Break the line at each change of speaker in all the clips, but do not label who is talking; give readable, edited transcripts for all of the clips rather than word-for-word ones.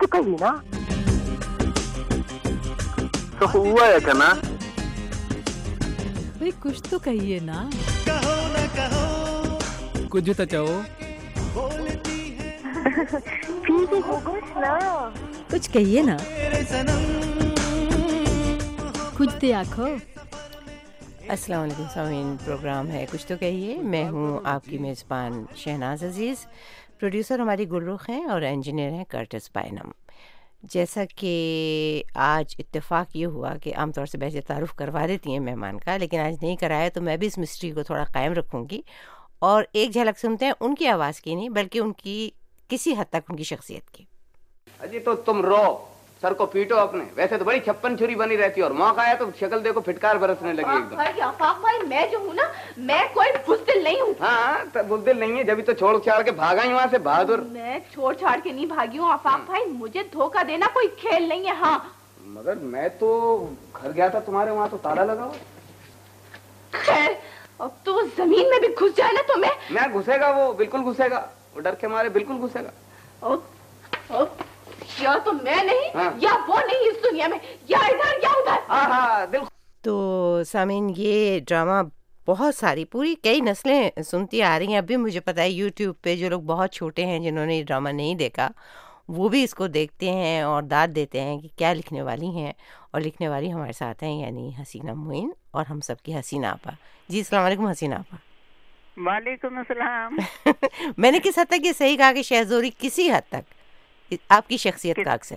कहिए ना.
तो हुआ है क्या ना?
भाई कुछ तो कहिए ना.
कहो ना कहो,
कुछ तो चाहो.
ठीक है कुछ ना.
कुछ कहिए ना.
मेरे सनम.
कुछ तो आखो.
अस्सलाम वालेकुम सामीन, प्रोग्राम है कुछ तो कहिए. मैं हूँ आपकी मेज़बान शहनाज अज़ीज़. प्रोड्यूसर हमारी गुलरुख हैं और इंजीनियर हैं कर्टिस पाइनम. जैसा कि आज इत्तेफाक ये हुआ कि आमतौर से वैसे तारुफ़ करवा देती हैं मेहमान का, लेकिन आज नहीं कराया तो मैं भी इस मिस्ट्री को थोड़ा कायम रखूँगी और एक झलक सुनते हैं उनकी आवाज़ की नहीं बल्कि उनकी किसी हद तक उनकी शख्सियत की.
अजी तो तुम रो, सर को पीटो अपने. वैसे तो बड़ी छप्पन छुरी बनी रहती है और मौका आया तो शक्ल देखो फिटकार बरसने लगी एकदम.
आफाक भाई, मैं जो हूँ ना, मैं कोई बुज़दिल नहीं हूँ.
हाँ तो बुज़दिल नहीं है, जब तो छोड़ छाड़ के भागा ही वहाँ से बहादुर.
मैं छोड़ छाड़ के नहीं भागी हूँ आफाक भाई. मुझे धोखा देना कोई खेल नहीं है. हाँ
मगर मैं तो घर गया था तुम्हारे, वहाँ तो ताला लगा हो.
खैर, अब तो वो जमीन में भी घुस जाए ना तो
मैं घुसेगा, वो बिल्कुल घुसेगा. वो डर के मारे बिल्कुल घुसेगा.
या तो मैं नहीं,
हाँ.
या वो नहीं इस दुनिया में, या इधर या उधर.
हाँ दिल.
तो सामीन, ये ड्रामा बहुत सारी पूरी कई नस्लें सुनती आ रही हैं. अभी मुझे पता है यूट्यूब पे जो लोग बहुत छोटे हैं जिन्होंने ये ड्रामा नहीं देखा वो भी इसको देखते हैं और दाद देते हैं कि क्या लिखने वाली हैं. और लिखने वाली हमारे साथ हैं यानी हसीना मोइन और हम सब की हसीना आपा. जी अस्सलाम वालेकुम हसीना आपा.
वालेकुम अस्सलाम.
मैंने किस हद तक ये सही कहा कि शहज़ोरी किसी हद तक आपकी शख्सियत का अक्स है?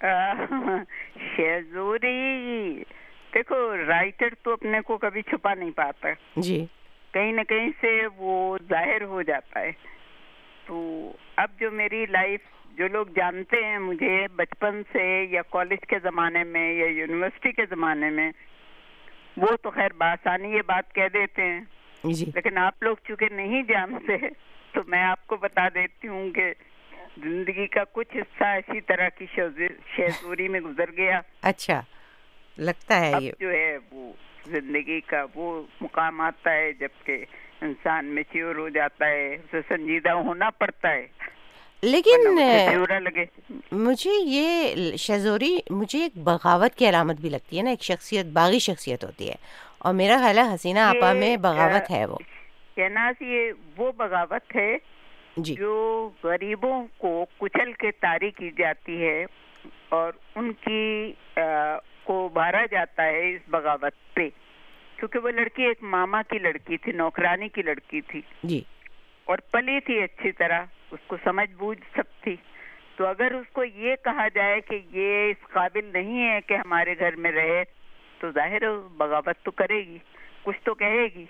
शहज़ोरी देखो, राइटर तो अपने को कभी छुपा नहीं पाता
जी.
कहीं न कहीं से वो जाहिर हो जाता है. तो अब जो मेरी लाइफ, जो लोग जानते हैं मुझे बचपन से या कॉलेज के ज़माने में या यूनिवर्सिटी के ज़माने में, वो तो खैर बासानी ये बात कह देते हैं
जी.
लेकिन आप लोग चूँकि नहीं जानते तो मैं आपको बता देती हूँ कि जिंदगी का कुछ हिस्सा इसी तरह की शहज़ोरी में गुजर गया.
अच्छा, लगता है
अब
ये
जो है वो जिंदगी का वो मुकाम आता है जबकि इंसान मैच्योर हो जाता है, उसे संजीदा होना पड़ता है.
लेकिन
बुरा लगे.
मुझे ये शहज़ोरी मुझे एक बगावत की अलामत भी लगती है ना. एक शख्सियत, बागी शख्सियत होती है और मेरा ख्याल है हसीना आपा में बगावत है. वो
शहनाज, ये वो बगावत है
जी.
जो गरीबों को कुचल के तारी की जाती है और उनकी को उभारा जाता है इस बगावत पे. क्योंकि वो लड़की एक मामा की लड़की थी, नौकरानी की लड़की थी
जी.
और पली थी अच्छी तरह, उसको समझ बूझ सब थी. तो अगर उसको ये कहा जाए कि ये इस काबिल नहीं है कि हमारे घर में रहे, तो जाहिर है बगावत तो करेगी, कुछ तो कहेगी.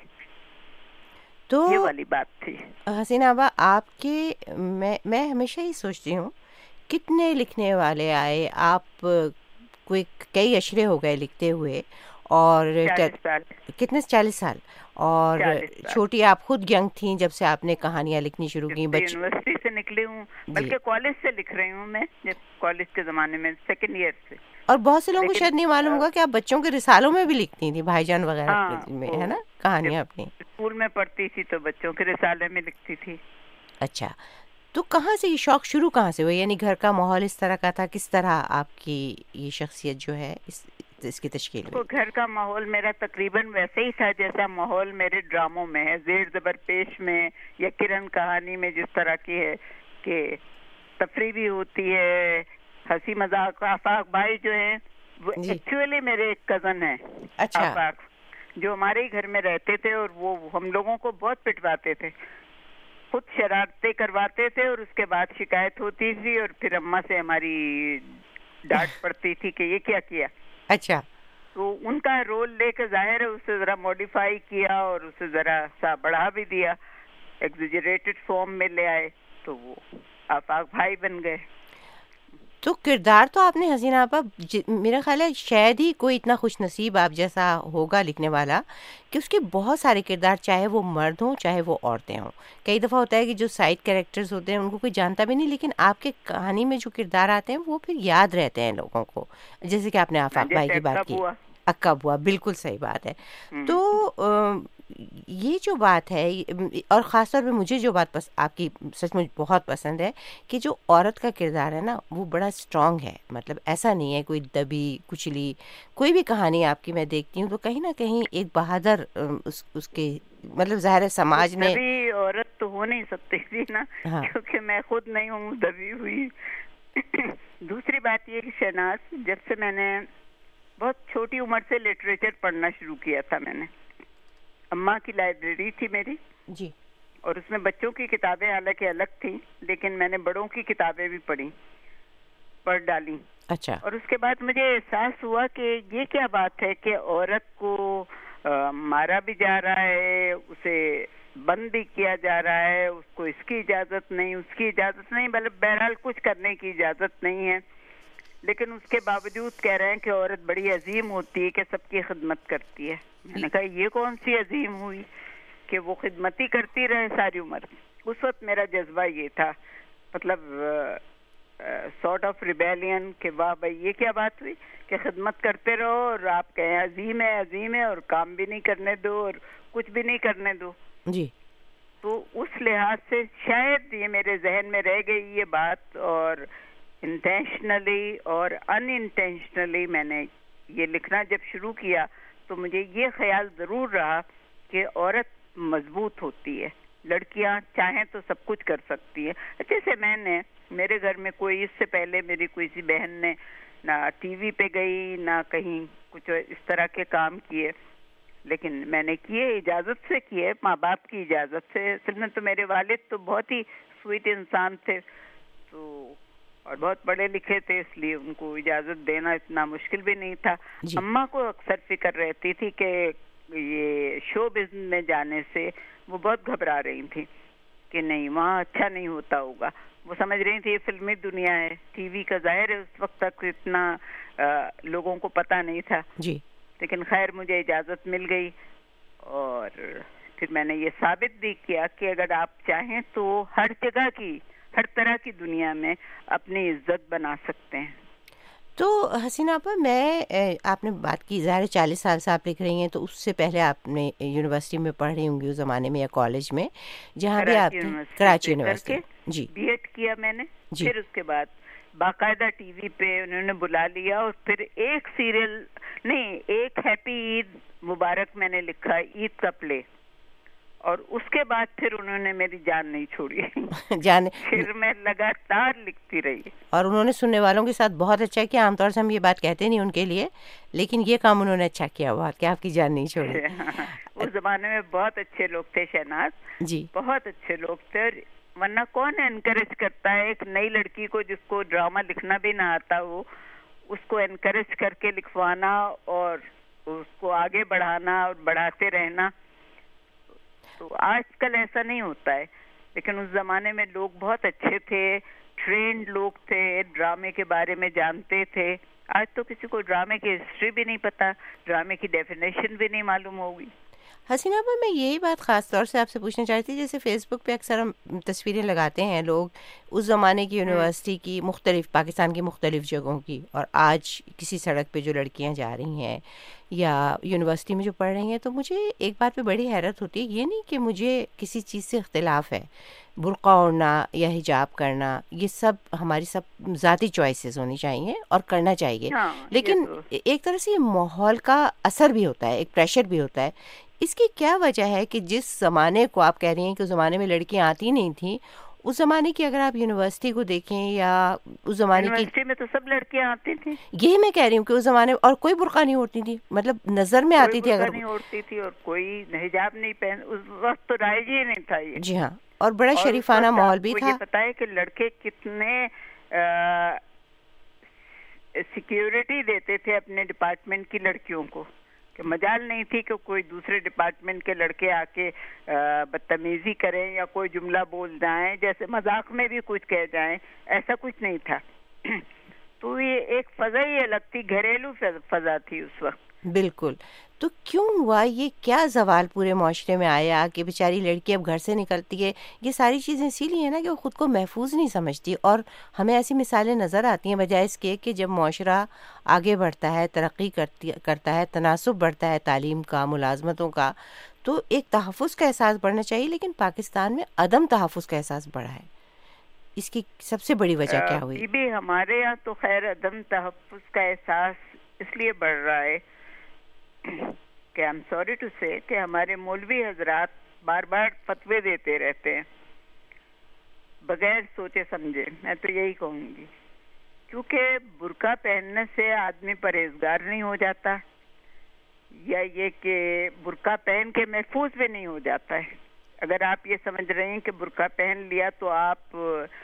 तो
ये वाली बात थी.
हसीना आपा, आपके मैं हमेशा ही सोचती हूँ कितने लिखने वाले आए. आप कोई कई अशरे हो गए लिखते हुए और
40 साल.
कितने 40 साल. और
40 साल.
छोटी आप खुद यंग थी जब से आपने कहानियाँ लिखनी शुरू की.
यूनिवर्सिटी से निकली हूँ, बल्कि कॉलेज से लिख रही हूँ मैं, जब कॉलेज के ज़माने में सेकंड ईयर से.
और बहुत से लोगों को शायद नहीं मालूम होगा कि आप बच्चों के रिसालों में भी लिखती थी, भाईजान वगैरह
हाँ,
में, है ना, कहानियाँ अपनी.
स्कूल में पढ़ती थी तो बच्चों के रिसाले में लिखती थी.
अच्छा, तो कहाँ से ये शौक शुरू कहाँ से हुआ? यानी घर का माहौल इस तरह का था? किस तरह आपकी ये शख्सियत जो है इसकी तश्कील हुई?
तो घर का माहौल मेरा तकरीबन वैसे ही था जैसा माहौल मेरे ड्रामों में है. जेर ज़बर पेश में या किरण कहानी में जिस तरह की है कि तफरी भी होती है, हंसी मजाक. आफाक भाई जो है वो एक्चुअली मेरे एक कज़न है.
अच्छा.
आफाक जो हमारे ही घर में रहते थे और वो हम लोगों को बहुत पिटवाते थे, खुद शरारतें करवाते थे और उसके बाद शिकायत होती थी और फिर अम्मा से हमारी डांट पड़ती थी कि ये क्या किया.
अच्छा.
तो उनका रोल लेकर जाहिर है उसे जरा मॉडिफाई किया और उसे जरा सा बढ़ा भी दिया, एग्जेजरेटेड फॉर्म में ले आए, तो वो आफाक भाई बन गए.
तो किरदार तो आपने हसीना आपा, मेरा ख्याल है शायद ही कोई इतना खुश नसीब आप जैसा होगा लिखने वाला कि उसके बहुत सारे किरदार, चाहे वो मर्द हों चाहे वो औरतें हों. कई दफ़ा होता है कि जो साइड कैरेक्टर्स होते हैं उनको कोई जानता भी नहीं, लेकिन आपके कहानी में जो किरदार आते हैं वो फिर याद रहते हैं लोगों को. जैसे कि आपने आफाक भाई की बात की, अक्का बुआ, बिल्कुल सही बात है. तो یہ جو بات ہے اور خاص طور پہ مجھے جو بات آپ کی سچ مجھ بہت پسند ہے کہ جو عورت کا کردار ہے نا وہ بڑا اسٹرانگ ہے. مطلب ایسا نہیں ہے کوئی دبی کچلی. کوئی بھی کہانی آپ کی میں دیکھتی ہوں تو کہیں نہ کہیں ایک بہادر اس کے مطلب ظاہر سماج نے
دبی عورت تو ہو نہیں سکتی تھی نا, کیونکہ میں خود نہیں ہوں دبی ہوئی. دوسری بات یہ کہ شہناز, جب سے میں نے بہت چھوٹی عمر سے لٹریچر پڑھنا شروع کیا تھا, میں نے اماں کی لائبریری تھی میری
جی,
اور اس میں بچوں کی کتابیں حالانکہ الگ تھیں, لیکن میں نے بڑوں کی کتابیں بھی پڑھ ڈالی.
اچھا.
اور اس کے بعد مجھے احساس ہوا کہ یہ کیا بات ہے کہ عورت کو مارا بھی جا رہا ہے, اسے بند بھی کیا جا رہا ہے, اس کو اس کی اجازت نہیں, اس کی اجازت نہیں, مطلب بہرحال کچھ کرنے کی اجازت نہیں ہے, لیکن اس کے باوجود کہہ رہے ہیں کہ عورت بڑی عظیم ہوتی ہے کہ سب کی خدمت کرتی ہے. میں نے کہا یہ کون سی عظیم ہوئی کہ وہ خدمتی کرتی رہے ساری عمر. اس وقت میرا جذبہ یہ تھا, مطلب سارٹ آف ریبیلین کہ واہ بھائی یہ کیا بات ہوئی کہ خدمت کرتے رہو اور آپ کہیں عظیم ہے اور کام بھی نہیں کرنے دو اور کچھ بھی نہیں کرنے دو.
جی.
تو اس لحاظ سے شاید یہ میرے ذہن میں رہ گئی یہ بات, اور انٹینشنلی اور ان انٹینشنلی میں نے یہ لکھنا جب شروع کیا تو مجھے یہ خیال ضرور رہا کہ عورت مضبوط ہوتی ہے, لڑکیاں چاہیں تو سب کچھ کر سکتی ہے. جیسے میرے گھر میں کوئی اس سے پہلے میری کوئی سی بہن نے نہ ٹی وی پہ گئی نہ کہیں کچھ اس طرح کے کام کیے, لیکن میں نے کیے اجازت سے کیے, ماں باپ کی اجازت سے. اصل میں تو میرے والد تو بہت ہی سویٹ انسان تھے تو اور بہت پڑھے لکھے تھے, اس لیے ان کو اجازت دینا اتنا مشکل بھی نہیں تھا. اماں کو اکثر فکر رہتی تھی کہ یہ شو بزنس میں جانے سے وہ بہت گھبرا رہی تھی کہ نہیں وہاں اچھا نہیں ہوتا ہوگا. وہ سمجھ رہی تھی یہ فلمی دنیا ہے, ٹی وی کا ظاہر ہے اس وقت تک اتنا لوگوں کو پتہ نہیں تھا.
جی.
لیکن خیر مجھے اجازت مل گئی, اور پھر میں نے یہ ثابت بھی کیا کہ اگر آپ چاہیں تو ہر جگہ کی ہر طرح کی دنیا میں اپنی عزت بنا سکتے ہیں.
تو حسینہ آپا, آپ نے بات کی ظاہر 40 سال سے آپ لکھ رہی ہیں, تو اس سے پہلے آپ نے یونیورسٹی میں پڑھ رہی ہوں گی اس زمانے میں, یا کالج میں جہاں بھی آپ کراچی یونیورسٹی جی
بی ایڈ کیا میں نے. پھر اس کے بعد باقاعدہ ٹی وی پہ انہوں نے بلا لیا, اور پھر ایک سیریل نہیں, ایک ہیپی عید مبارک میں نے لکھا, عید کا پلے, اور اس کے بعد پھر انہوں نے میری جان نہیں چھوڑی. پھر میں لگاتار لکھتی رہی.
اور انہوں نے سننے والوں کے ساتھ بہت اچھا کیا. عام طور سے ہم یہ بات کہتے نہیں ان کے لیے, لیکن یہ کام انہوں نے اچھا کیا بہت کہ آپ کی جان نہیں چھوڑی.
اس زمانے میں بہت اچھے لوگ تھے شہناز,
جی
بہت اچھے لوگ تھے. ورنہ کون انکریج کرتا ہے ایک نئی لڑکی کو جس کو ڈرامہ لکھنا بھی نہ آتا ہو, اس کو انکریج کر کے لکھوانا اور اس کو آگے بڑھانا اور بڑھاتے رہنا. تو آج کل ایسا نہیں ہوتا ہے, لیکن اس زمانے میں لوگ بہت اچھے تھے, ٹرینڈ لوگ تھے, ڈرامے کے بارے میں جانتے تھے. آج تو کسی کو ڈرامے کی ہسٹری بھی نہیں پتا, ڈرامے کی ڈیفینیشن بھی نہیں معلوم ہوگی.
حسینہ پر میں یہی بات خاص طور سے آپ سے پوچھنا چاہتی تھی, جیسے فیس بک پہ اکثر ہم تصویریں لگاتے ہیں لوگ اس زمانے کی یونیورسٹی کی, مختلف پاکستان کی مختلف جگہوں کی, اور آج کسی سڑک پہ جو لڑکیاں جا رہی ہیں یا یونیورسٹی میں جو پڑھ رہی ہیں, تو مجھے ایک بات پہ بڑی حیرت ہوتی ہے. یہ نہیں کہ مجھے کسی چیز سے اختلاف ہے, برقع اوڑھنا یا حجاب کرنا یہ سب ہماری سب ذاتی چوائسیز ہونی چاہیے اور کرنا چاہیے, لیکن ایک طرح سے یہ ماحول کا اثر بھی ہوتا ہے, ایک پریشر بھی ہوتا ہے. اس کی کیا وجہ ہے کہ جس زمانے کو آپ کہہ رہی ہیں کہ اس زمانے میں لڑکیاں آتی نہیں تھیں, اس زمانے کی اگر آپ یونیورسٹی کو دیکھیں یا اس زمانے کی
یونیورسٹی میں تو سب لڑکیاں آتی تھیں,
یہی میں کہہ رہی ہوں کہ اس زمانے اور کوئی برقع نہیں اوڑھتی تھی, مطلب نظر میں آتی تھی, اگر
نہیں اوڑھتی تھی, اور کوئی حجاب نہیں پہن, اس وقت تو رائج ہی نہیں تھا یہ.
جی ہاں, اور بڑا شریفانہ ماحول بھی تھا.
یہ پتا ہے کہ لڑکے کتنے سیکیورٹی دیتے تھے اپنے ڈپارٹمنٹ کی لڑکیوں کو, کہ مجال نہیں تھی کہ کوئی دوسرے ڈپارٹمنٹ کے لڑکے آ کے بدتمیزی کریں یا کوئی جملہ بول جائیں, جیسے مذاق میں بھی کچھ کہہ جائیں, ایسا کچھ نہیں تھا. تو یہ ایک فضا ہی الگ تھی, گھریلو فضا تھی اس وقت.
بالکل. تو کیوں ہوا یہ, کیا زوال پورے معاشرے میں آیا کہ بیچاری لڑکی اب گھر سے نکلتی ہے؟ یہ ساری چیزیں اسی لیے نا کہ وہ خود کو محفوظ نہیں سمجھتی, اور ہمیں ایسی مثالیں نظر آتی ہیں بجائے اس کے کہ جب معاشرہ آگے بڑھتا ہے, ترقی کرتا ہے, تناسب بڑھتا ہے تعلیم کا, ملازمتوں کا, تو ایک تحفظ کا احساس بڑھنا چاہیے، لیکن پاکستان میں عدم تحفظ کا احساس بڑھا ہے. اس کی سب سے بڑی وجہ کیا ہوئی؟
بھی ہمارے یہاں تو خیر عدم تحفظ کا احساس اس لیے بڑھ رہا ہے کہ I'm sorry to say کہ ہمارے مولوی حضرات بار بار فتوے دیتے رہتے ہیں بغیر سوچے سمجھے. میں تو یہی کہوں گی، کیونکہ برقع پہننے سے آدمی پرہیزگار نہیں ہو جاتا، یا یہ کہ برقع پہن کے محفوظ بھی نہیں ہو جاتا ہے. اگر آپ یہ سمجھ رہے ہیں کہ برقع پہن لیا تو آپ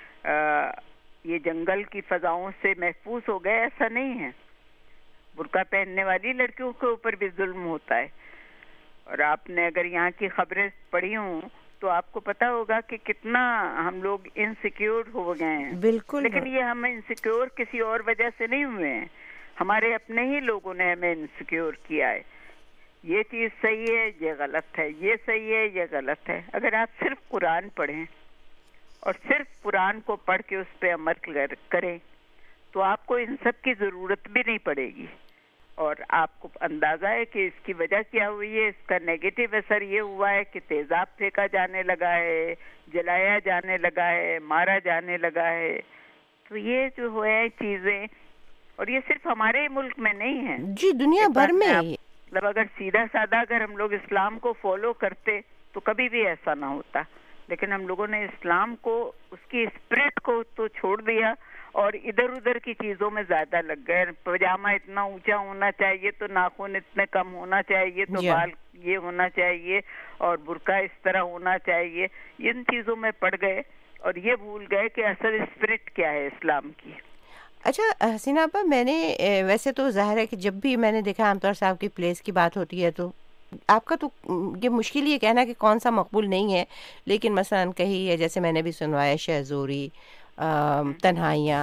یہ جنگل کی فضاؤں سے محفوظ ہو گئے، ایسا نہیں ہے. برقع پہننے والی لڑکیوں کے اوپر بھی ظلم ہوتا ہے. اور آپ نے اگر یہاں کی خبریں پڑھی ہوں تو آپ کو پتا ہوگا کہ کتنا ہم لوگ انسیکیور ہو گئے ہیں.
بالکل.
لیکن یہ ہم انسیکیور کسی اور وجہ سے نہیں ہوئے ہیں، ہمارے اپنے ہی لوگوں نے ہمیں انسیکیور کیا ہے. یہ چیز صحیح ہے، یہ غلط ہے، یہ صحیح ہے، یہ غلط ہے. اگر آپ صرف قرآن پڑھیں اور صرف قرآن کو پڑھ کے اس پہ عمل کریں تو آپ کو ان سب کی ضرورت بھی نہیں پڑے گی. اور آپ کو اندازہ ہے کہ اس کی وجہ کیا ہوئی ہے. اس کا نیگیٹو اثر یہ ہوا ہے کہ تیزاب پھینکا جانے لگا ہے، جلایا جانے لگا ہے، مارا جانے لگا ہے. تو یہ جو ہے چیزیں، اور یہ صرف ہمارے ملک میں نہیں ہے
جی، دنیا بھر میں.
مطلب اگر سیدھا سادہ اگر ہم لوگ اسلام کو فالو کرتے تو کبھی بھی ایسا نہ ہوتا. لیکن ہم لوگوں نے اسلام کو، اس کی اسپرٹ کو تو چھوڑ دیا اور ادھر ادھر کی چیزوں میں زیادہ لگ گئے. پاجامہ اتنا اونچا ہونا چاہیے تو ناخن اتنے کم ہونا چاہیے تو بال یہ ہونا چاہیے اور برقع اس طرح ہونا چاہیے. ان چیزوں میں پڑ گئے اور یہ بھول گئے کہ اصل اسپرٹ کیا ہے اسلام کی.
اچھا حسینہ آپا، میں نے ویسے تو ظاہر ہے کہ جب بھی میں نے دیکھا عام طور سے آپ کی پلیس کی بات ہوتی ہے تو آپ کا تو یہ مشکل یہ کہنا کہ کون سا مقبول نہیں ہے، لیکن مثلا کہی ہے جیسے میں نے بھی سنوایا شہزوری، تنہائیاں.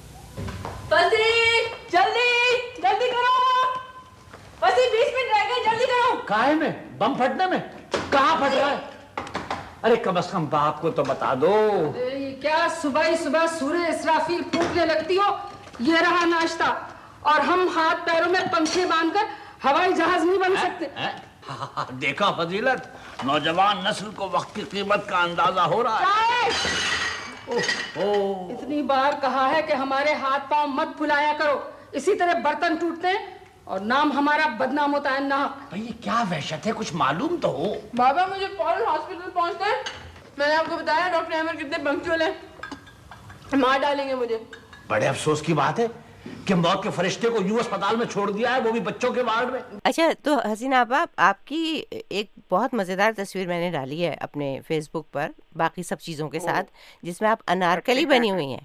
جلدی جلدی کرو، بس 20 منٹ رہ گئے، جلدی کرو.
کائے میں بم پھٹنے میں کہاں پھٹ رہا ہے؟ ارے کم از کم باپ کو تو بتا دو.
کیا صبح ہی صبح سورہ اسرافیل پھونکنے لگتی ہو؟ یہ رہا ناشتہ، اور ہم ہاتھ پیروں میں پنکھے باندھ کر ہوائی جہاز نہیں بن سکتے.
دیکھا فضیلت، نوجوان نسل کو وقت کی قیمت کا اندازہ ہو رہا ہے.
اتنی بار کہا ہے کہ ہمارے ہاتھ پاؤں مت پھلایا کرو، اسی طرح برتن ٹوٹتے ہیں اور نام ہمارا بدنام ہوتا ہے. ناحق.
یہ کیا وحشت ہے، کچھ معلوم تو ہو.
بابا مجھے فوراً ہاسپٹل پہنچنا ہے. میں نے آپ کو بتایا ڈاکٹر احمد کتنے پنکچوئل ہیں، مار ڈالیں گے مجھے.
بڑے افسوس کی بات ہے کہ موت کے فرشتے کو یوں اسپتال میں چھوڑ دیا ہے، وہ بھی بچوں کے وارڈ میں.
اچھا تو حسینہ آپا، آپ کی ایک بہت مزیدار تصویر میں نے ڈالی ہے اپنے فیس بک پر باقی سب چیزوں کے ساتھ، جس میں آپ انارکلی بنی ہوئی ہیں.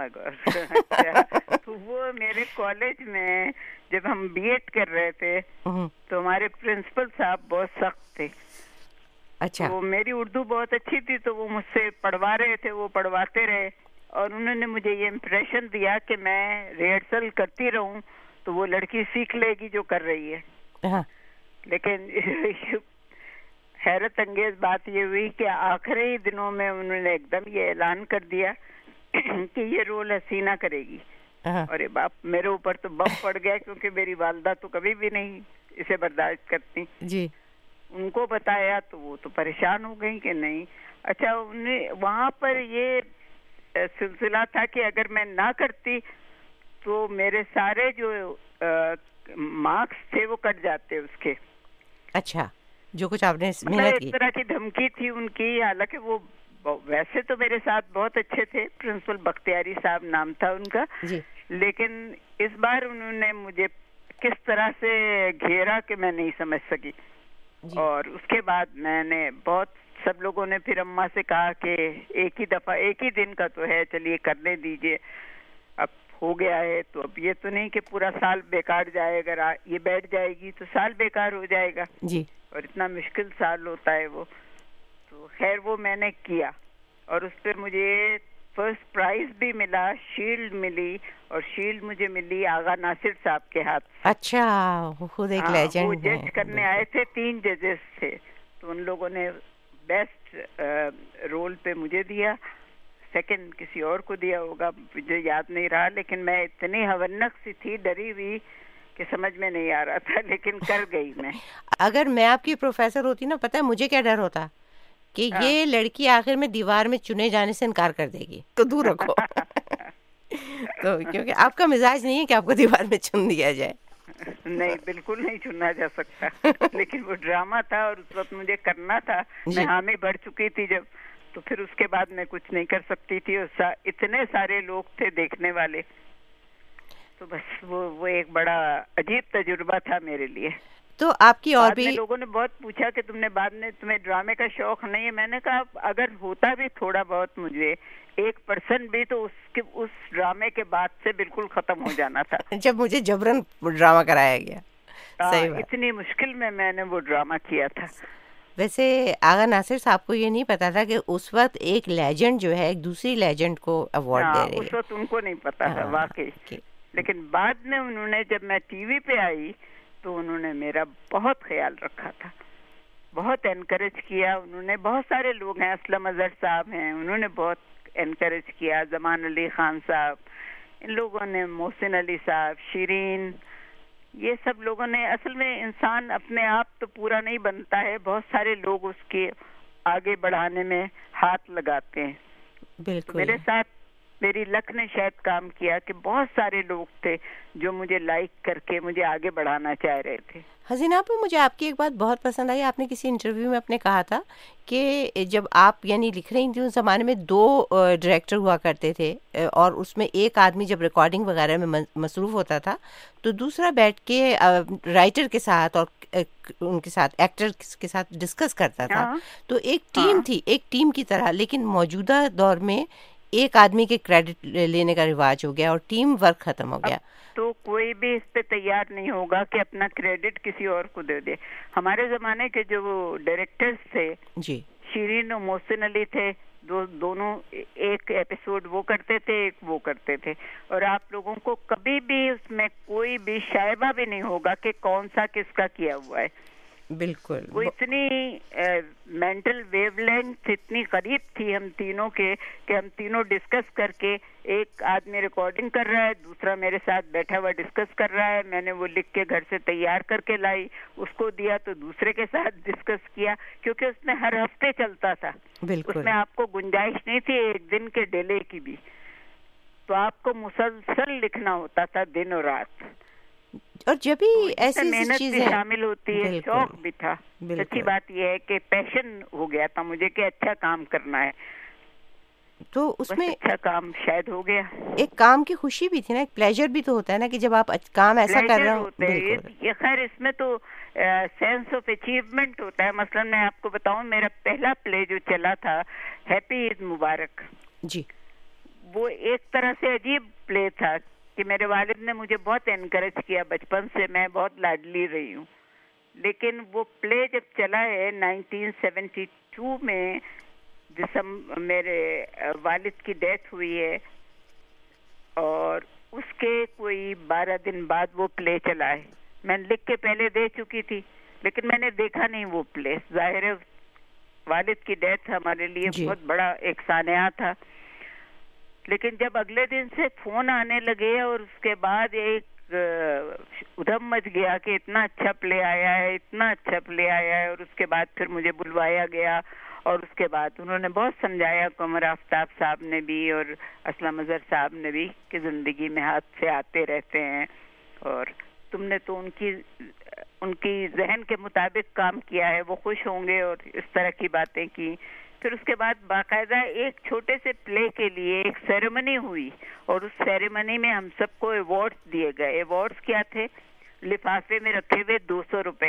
تو وہ میرے کالج میں جب ہم بی ایڈ کر رہے تھے تو ہمارے پرنسپل صاحب بہت سخت تھے.
اچھا.
تو میری اردو بہت اچھی تھی تو وہ مجھ سے پڑھوا رہے تھے، وہ پڑھواتے رہے اور انہوں نے مجھے یہ امپریشن دیا کہ میں ریہرسل کرتی رہوں تو وہ لڑکی سیکھ لے گی جو کر رہی ہے. لیکن حیرت انگیز بات یہ ہوئی کہ آخری دنوں میں انہوں نے ایک دم یہ اعلان کر دیا کہ یہ رول حسینہ کرے گی. اور باپ میرے اوپر تو بم پڑ گیا کیونکہ میری والدہ تو کبھی بھی نہیں اسے برداشت کرتی.
جی.
ان کو بتایا تو وہ تو پریشان ہو گئی کہ نہیں. اچھا انہیں وہاں پر یہ سلسلہ تھا کہ اگر میں نہ کرتی تو میرے سارے جو مارکس تھے وہ کٹ جاتے اس کے.
اچھا، جو کچھ آپ نے محنت کی.
اس طرح کی دھمکی تھی ان کی. حالانکہ وہ ویسے تو میرے ساتھ بہت اچھے تھے، پرنسپل بختیاری صاحب نام تھا ان کا.
جی.
لیکن اس بار انہوں نے مجھے کس طرح سے گھیرا کہ میں نہیں سمجھ سکی. اور اس کے بعد میں نے بہت سب لوگوں نے پھر اماں سے کہا کہ ایک ہی دفعہ ایک ہی دن کا تو ہے، چلیے کرنے دیجئے. اب ہو گیا ہے تو اب یہ تو نہیں کہ پورا سال بیکار جائے، اگر یہ بیٹھ جائے گی تو سال بیکار ہو جائے گا.
جی.
اور اتنا مشکل سال ہوتا ہے وہ. تو خیر وہ میں نے کیا اور اس پہ مجھے فرسٹ پرائز بھی ملا، شیلڈ ملی، اور شیلڈ مجھے ملی آغا ناصر صاحب کے ہاتھ.
اچھا، خود ایک لیجنڈ.
وہ جج کرنے آئے تھے، 3 ججز تھے تو ان لوگوں نے بیسٹ رول پہ مجھے دیا، سیکنڈ کسی اور کو دیا ہوگا، مجھے یاد نہیں رہا. لیکن میں اتنی ہونک سی تھی، ڈری ہوئی کہ سمجھ میں نہیں آ رہا تھا، لیکن کر گئی میں.
اگر میں آپ کی پروفیسر ہوتی نا، پتہ ہے مجھے کیا ڈر ہوتا کہ یہ لڑکی آخر میں دیوار میں چنے جانے سے انکار کر دے گی تو دور رکھو. تو کیونکہ آپ کا مزاج نہیں ہے کہ آپ کو دیوار میں چن دیا جائے.
نہیں، بالکل نہیں چننا جا سکتا. لیکن وہ ڈرامہ تھا اور اس وقت مجھے کرنا تھا. میں حامی بڑھ چکی تھی جب، تو پھر اس کے بعد میں کچھ نہیں کر سکتی تھی. اتنے سارے لوگ تھے دیکھنے والے، تو بس وہ ایک بڑا عجیب تجربہ تھا میرے لیے.
تو آپ کی اور بھی
لوگوں نے بہت پوچھا کہ تمہیں ڈرامے کا شوق نہیں ہے. میں نے کہا اگر ہوتا بھی تھوڑا بہت مجھے 1% بھی، تو اس ڈرامے کے بعد سے بالکل ختم ہو جانا تھا
جب مجھے جبرن ڈرامہ کرایا گیا.
اتنی مشکل میں نے وہ ڈرامہ کیا تھا.
ویسے آغا ناصر صاحب کو یہ نہیں پتا تھا کہ اس وقت ایک لیجنڈ جو ہے ایک دوسری لیجنڈ کو ایوارڈ دے رہی ہے.
اس وقت ان کو نہیں پتا تھا واقعی. لیکن بعد میں انہوں نے، جب میں ٹی وی پہ آئی تو انہوں نے میرا بہت خیال رکھا تھا، بہت انکریج کیا. انہوں نے، بہت سارے لوگ ہیں، اسلم اظہر صاحب ہیں، انہوں نے بہت انکریج کیا، زمان علی خان صاحب، ان لوگوں نے، محسن علی صاحب، شیرین، یہ سب لوگوں نے. اصل میں انسان اپنے آپ تو پورا نہیں بنتا ہے، بہت سارے لوگ اس کے آگے بڑھانے میں ہاتھ لگاتے ہیں.
بالکل.
میرے ساتھ میری لک نے شاید کام کیا کہ بہت سارے لوگ تھے جو مجھے لائک کر کے مجھے آگے بڑھانا چاہ رہے تھے.
حسینہ آپ، مجھے آپ کی ایک بات بہت پسند آئی. آپ نے کسی انٹرویو میں اپنے کہا تھا کہ جب آپ یعنی لکھ رہی تھیں اس زمانے میں 2 ڈائریکٹر ہوا کرتے تھے، اور اس میں ایک آدمی جب ریکارڈنگ وغیرہ میں مصروف ہوتا تھا تو دوسرا بیٹھ کے رائٹر کے ساتھ اور ان کے ساتھ ایکٹر کے ساتھ ڈسکس کرتا تھا. تو ایک ٹیم تھی، ایک ٹیم کی طرح. لیکن موجودہ دور میں ایک آدمی کے کریڈٹ لینے کا رواج ہو گیا اور ٹیم ورک ختم ہو گیا.
تو کوئی بھی اس پہ تیار نہیں ہوگا کہ اپنا کریڈٹ کسی اور کو دے دے. ہمارے زمانے کے جو ڈائریکٹرز تھے،
جی،
شیرین اور محسن علی تھے، دونوں ایک ایپیسوڈ وہ کرتے تھے، ایک وہ کرتے تھے. اور آپ لوگوں کو کبھی بھی اس میں کوئی بھی شائبہ بھی نہیں ہوگا کہ کون سا کس کا کیا ہوا ہے.
بالکل.
وہ اتنی مینٹل ویو لینتھ اتنی قریب تھی ہم تینوں کے کہ ہم تینوں ڈسکس کر کے، ایک آدمی ریکارڈنگ کر رہا ہے، دوسرا میرے ساتھ بیٹھا ہوا ڈسکس کر رہا ہے. میں نے وہ لکھ کے گھر سے تیار کر کے لائی، اس کو دیا تو دوسرے کے ساتھ ڈسکس کیا، کیونکہ اس میں ہر ہفتے چلتا تھا.
بالکل.
اس میں آپ کو گنجائش نہیں تھی ایک دن کے ڈیلے کی بھی. تو آپ کو مسلسل لکھنا ہوتا تھا دن اور رات.
اور جب بھی ایسی
محنت
چیزیں
بھی شامل ہوتی ہے، شوق بھی تھا. سچی بات یہ ہے کہ پیشن ہو گیا تھا مجھے کہ اچھا کام کرنا ہے.
تو اس میں
اچھا کام شاید ہو گیا.
ایک کام کی خوشی بھی تھی نا، ایک پلیجر بھی تو ہوتا ہے نا کہ جب آپ کام ایسا کر رہے ہو.
یہ خیر اس میں تو سینس آف اچیومنٹ ہوتا ہے. مثلا میں آپ کو بتاؤں، میرا پہلا پلے جو چلا تھا ہیپی عید مبارک،
جی،
وہ ایک طرح سے عجیب پلے تھا کہ میرے والد نے مجھے بہت انکریج کیا. بچپن سے میں بہت لاڈلی رہی ہوں. لیکن وہ پلے جب چلا ہے 1972 میں، میرے والد کی ڈیتھ ہوئی ہے، اور اس کے کوئی 12 دن بعد وہ پلے چلا ہے. میں لکھ کے پہلے دے چکی تھی، لیکن میں نے دیکھا نہیں وہ پلے. ظاہر ہے والد کی ڈیتھ ہمارے لیے بہت بڑا ایک سانحہ تھا. لیکن جب اگلے دن سے فون آنے لگے اور اس کے بعد ایک ادھم مچ گیا کہ اتنا اچھا پلے آیا ہے، اتنا اچھا پلے آیا ہے. اور اس کے بعد پھر مجھے بلوایا گیا، اور اس کے بعد انہوں نے بہت سمجھایا، قمر آفتاب صاحب نے بھی اور اسلم اظہر صاحب نے بھی، کہ زندگی میں ہاتھ سے آتے رہتے ہیں، اور تم نے تو ان کی ذہن کے مطابق کام کیا ہے، وہ خوش ہوں گے، اور اس طرح کی باتیں کی. پھر اس کے بعد باقاعدہ ایک چھوٹے سے پلے کے لیے ایک سیریمنی ہوئی، اور اس سیریمنی میں ہم سب کو ایوارڈز دیے گئے. ایوارڈز کیا تھے؟ لفافے میں رکھے ہوئے 200 روپے،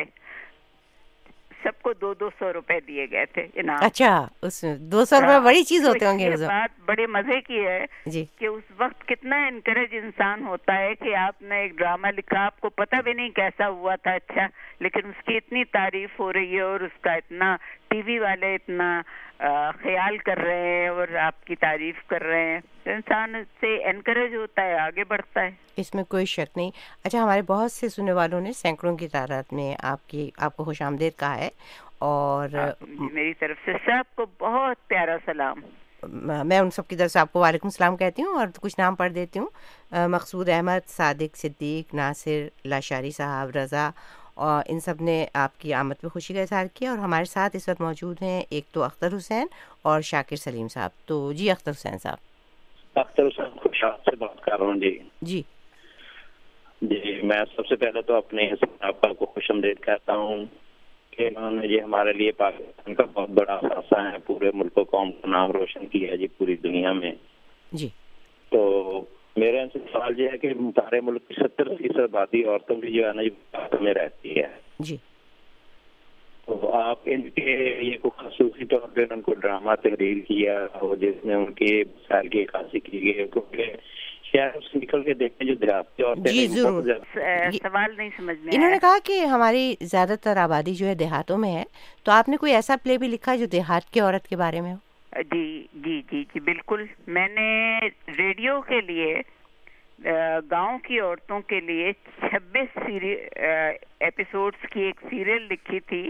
سب کو 200 روپے دیے گئے تھے انعام.
اچھا، اس 200 روپے بڑی چیز ہوتے ہوں گے.
یہ بات بڑے مزے کی ہے کہ اس وقت کتنا انکریج انسان ہوتا ہے کہ آپ نے ایک ڈرامہ لکھا، آپ کو پتہ بھی نہیں کیسا ہوا تھا، اچھا، لیکن اس کی اتنی تعریف ہو رہی ہے، اور اس کا اتنا ٹی وی والے اتنا خیال کر رہے ہیں اور آپ کی تعریف کر رہے ہیں، تو انسان سے انکریج ہوتا ہے، آگے بڑھتا ہے.
اس میں کوئی شک نہیں. اچھا، ہمارے بہت سے سننے والوں نے سینکڑوں کی تعداد میں آپ کو خوش آمدید کہا ہے، اور
میری طرف سے سب کو بہت پیارا سلام.
میں ان سب کی طرف سے آپ کو وعلیکم السلام کہتی ہوں اور کچھ نام پڑھ دیتی ہوں. مقصود احمد, صادق صدیق, ناصر, لاشاری صاحب, رضا, اور ان سب نے آپ کی آمد پہ خوشی کا اظہار کیا. اور ہمارے ساتھ اس وقت موجود ہیں ایک تو اختر حسین اور شاکر سلیم صاحب. تو جی اختر حسین صاحب.
اختر حسین خوشحال سے بات کر رہا ہوں.
جی
جی میں سب سے پہلے تو اپنے آپ کو خوش آمدید کہتا ہوں کہ انہوں نے یہ ہمارے لیے پاکستان کا بہت بڑا اثاثہ ہے, پورے ملک و قوم کا نام روشن کیا ہے جی پوری دنیا میں.
جی
تو میرے ان سے سوال یہ ہے کہ سارے ملک کی 70% آبادی عورتوں کی جو ہے نا یہ میں رہتی ہے.
جی
تو آپ ان کے یہ کو خصوصی طور پہ ان کو ڈرامہ تحریر کیا اور جس میں ان کے مسائل کی عکاسی کی گئی, کیونکہ شہر سے نکل کے دیکھیں جو دیہاتی عورتیں.
جی ضرور.
سوال نہیں سمجھ میں
انہوں نے کہا کہ ہماری زیادہ تر آبادی جو ہے دیہاتوں میں ہے, تو آپ نے کوئی ایسا پلے بھی لکھا جو دیہات کی عورت کے بارے میں ہو؟
جی جی جی جی بالکل. میں نے ریڈیو کے لیے گاؤں کی عورتوں کے لیے 26 ایپیسوڈز کی ایک سیریل لکھی تھی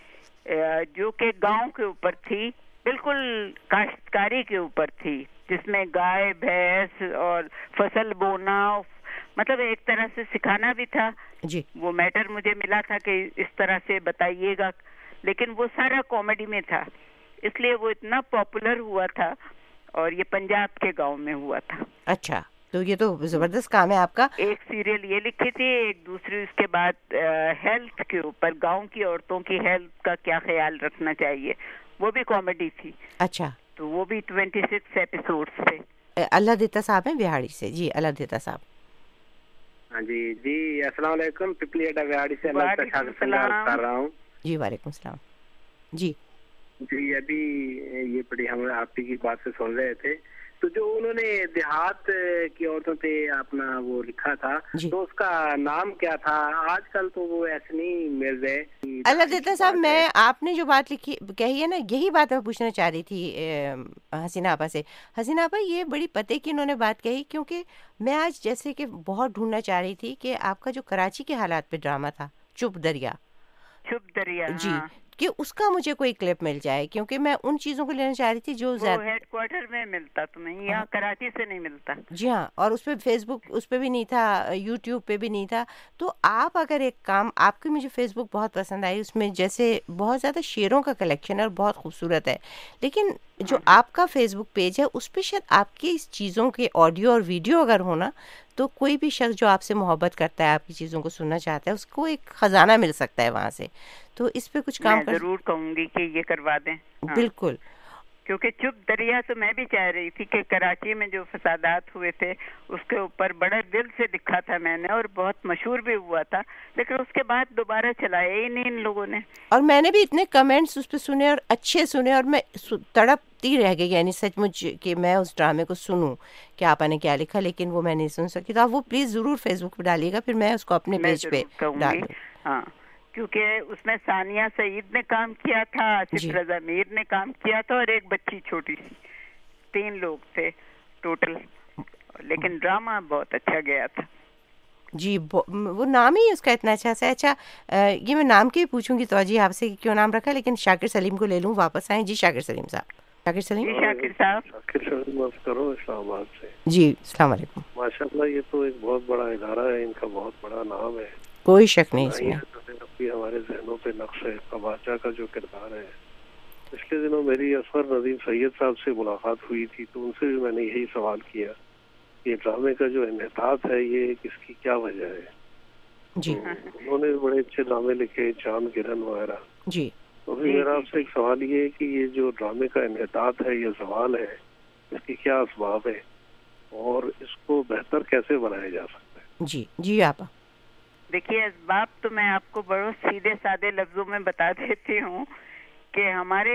جو کہ گاؤں کے اوپر تھی, بالکل کاشتکاری کے اوپر تھی, جس میں گائے بھینس اور فصل بونا, مطلب ایک طرح سے سکھانا بھی تھا.
جی
وہ میٹر مجھے ملا تھا کہ اس طرح سے بتائیے گا, لیکن وہ سارا کامیڈی میں تھا, اس لیے وہ اتنا پاپولر ہوا تھا اور یہ پنجاب کے گاؤں میں ہوا تھا.
اچھا, تو یہ تو زبردست کام ہے آپ کا.
ایک سیریل یہ لکھی تھی, ایک دوسری اس کے بعد ہیلتھ کے اوپر, گاؤں کی عورتوں کی ہیلتھ کا کیا خیال رکھنا چاہیے, وہ بھی کامیڈی تھی.
اچھا,
تو وہ بھی 26 ایپیسوڈز تھے.
اللہ دیتا صاحب ہیں بہاڑی سے. جی اللہ دیتا صاحب.
ہاں جی جی السلام علیکم. پپلی اڈا بہاڑی سے کر رہا ہوں.
جی وعلیکم السلام. جی
جی ابھی یہ بڑی ہم آپ کی بات سے سن رہے تھے, تو جو انہوں نے دیہات کی عورتوں پہ اپنا وہ لکھا تھا تو اس کا نام کیا تھا؟ آج کل تو وہ ایسے نہیں مل رہے.
اللہ دیتا صاحب, میں آپ نے جو بات لکھی کہی ہے نا, یہی بات میں پوچھنا چاہ رہی تھی حسینہ آپا سے. حسینہ آپا یہ بڑی پتے کی انہوں نے بات کہی, کیونکہ میں آج جیسے کہ بہت ڈھونڈنا چاہ رہی تھی کہ آپ کا جو کراچی کے حالات پہ ڈرامہ تھا چپ دریا, جی کہ اس کا مجھے کوئی کلپ مل جائے, کیونکہ میں ان چیزوں کو لینا چاہ رہی تھی جو
ہیڈ کوارٹر میں ملتا تمہیں, یہاں کراچی سے نہیں ملتا.
جی ہاں, اور اس پہ فیس بک اس پہ بھی نہیں تھا, یوٹیوب پہ بھی نہیں تھا. تو آپ اگر ایک کام, آپ کی مجھے فیس بک بہت پسند آئی, اس میں جیسے بہت زیادہ شعروں کا کلیکشن ہے اور بہت خوبصورت ہے, لیکن جو آپ کا فیس بک پیج ہے اس پہ شاید آپ کی اس چیزوں کے آڈیو اور ویڈیو اگر ہونا, تو کوئی بھی شخص جو آپ سے محبت کرتا ہے, آپ کی چیزوں کو سننا چاہتا ہے, اس کو ایک خزانہ مل سکتا ہے وہاں سے. تو اس پہ کچھ کام
ضرور کہوں گی کہ یہ کروا دیں.
بالکل,
کیونکہ چپ دریا تو میں بھی چاہ رہی تھی کہ کراچی میں جو فسادات ہوئے تھے اس کے اوپر بڑے دل سے لکھا تھا میں نے, اور بہت مشہور بھی ہوا تھا, لیکن اس کے بعد دوبارہ چلایا ہی نہیں ان لوگوں نے.
اور میں نے بھی اتنے کمنٹس اس پہ سنے اور اچھے سنے, اور میں تڑپتی رہ گئی, یعنی سچ مچ کہ میں اس ڈرامے کو سنوں کہ آپ نے کیا لکھا, لیکن وہ میں نہیں سن سکی. تو آپ وہ پلیز ضرور فیس بک پہ ڈالیے گا, پھر میں اس کو اپنے پیج پہ ڈال دوں.
ہاں, کیونکہ اس میں ثانیہ سعید نے کام کیا تھا, آصف رضا میر نے کام کیا تھا, اور ایک بچی چھوٹی سی, 3 لوگ تھے ٹوٹل, لیکن ڈرامہ بہت اچھا گیا تھا.
جی وہ نام ہی اس کا اتنا اچھا سا. اچھا یہ میں نام کے بھی پوچھوں گی توجہ آپ سے کہ کیوں نام رکھا, لیکن شاکر سلیم کو لے لوں, واپس آئیں. جی شاکر سلیم صاحب. شاکر سلیم.
جی شاکر صاحب.
شاکر سلیم بات کرو اسلام آباد سے.
جی السلام علیکم.
ماشاء اللہ, یہ تو ایک بہت بڑا ادارہ ہے, ان کا بہت بڑا نام ہے,
کوئی شک نہیں اس میں.
ہمارے ذہنوں پہ نقش ہے قباچہ کا جو کردار ہے. پچھلے دنوں میری اصغر ندیم سید صاحب سے ملاقات ہوئی تھی, تو ان سے بھی میں نے یہی سوال کیا یہ ڈرامے کا جو انحطاط ہے یہ اس کی کیا وجہ ہے.
جی
انہوں نے بڑے اچھے ڈرامے لکھے, چاند گرہن وغیرہ.
جی
تو میرا آپ سے ایک سوال یہ ہے کہ یہ جو ڈرامے کا انحطاط ہے, یہ زوال ہے, اس کی کیا اسباب ہے اور اس کو بہتر کیسے بنایا جا سکتا ہے؟
جی جی آپ.
دیکھیے اسباب تو میں آپ کو بڑے سیدھے سادے لفظوں میں بتا دیتی ہوں کہ ہمارے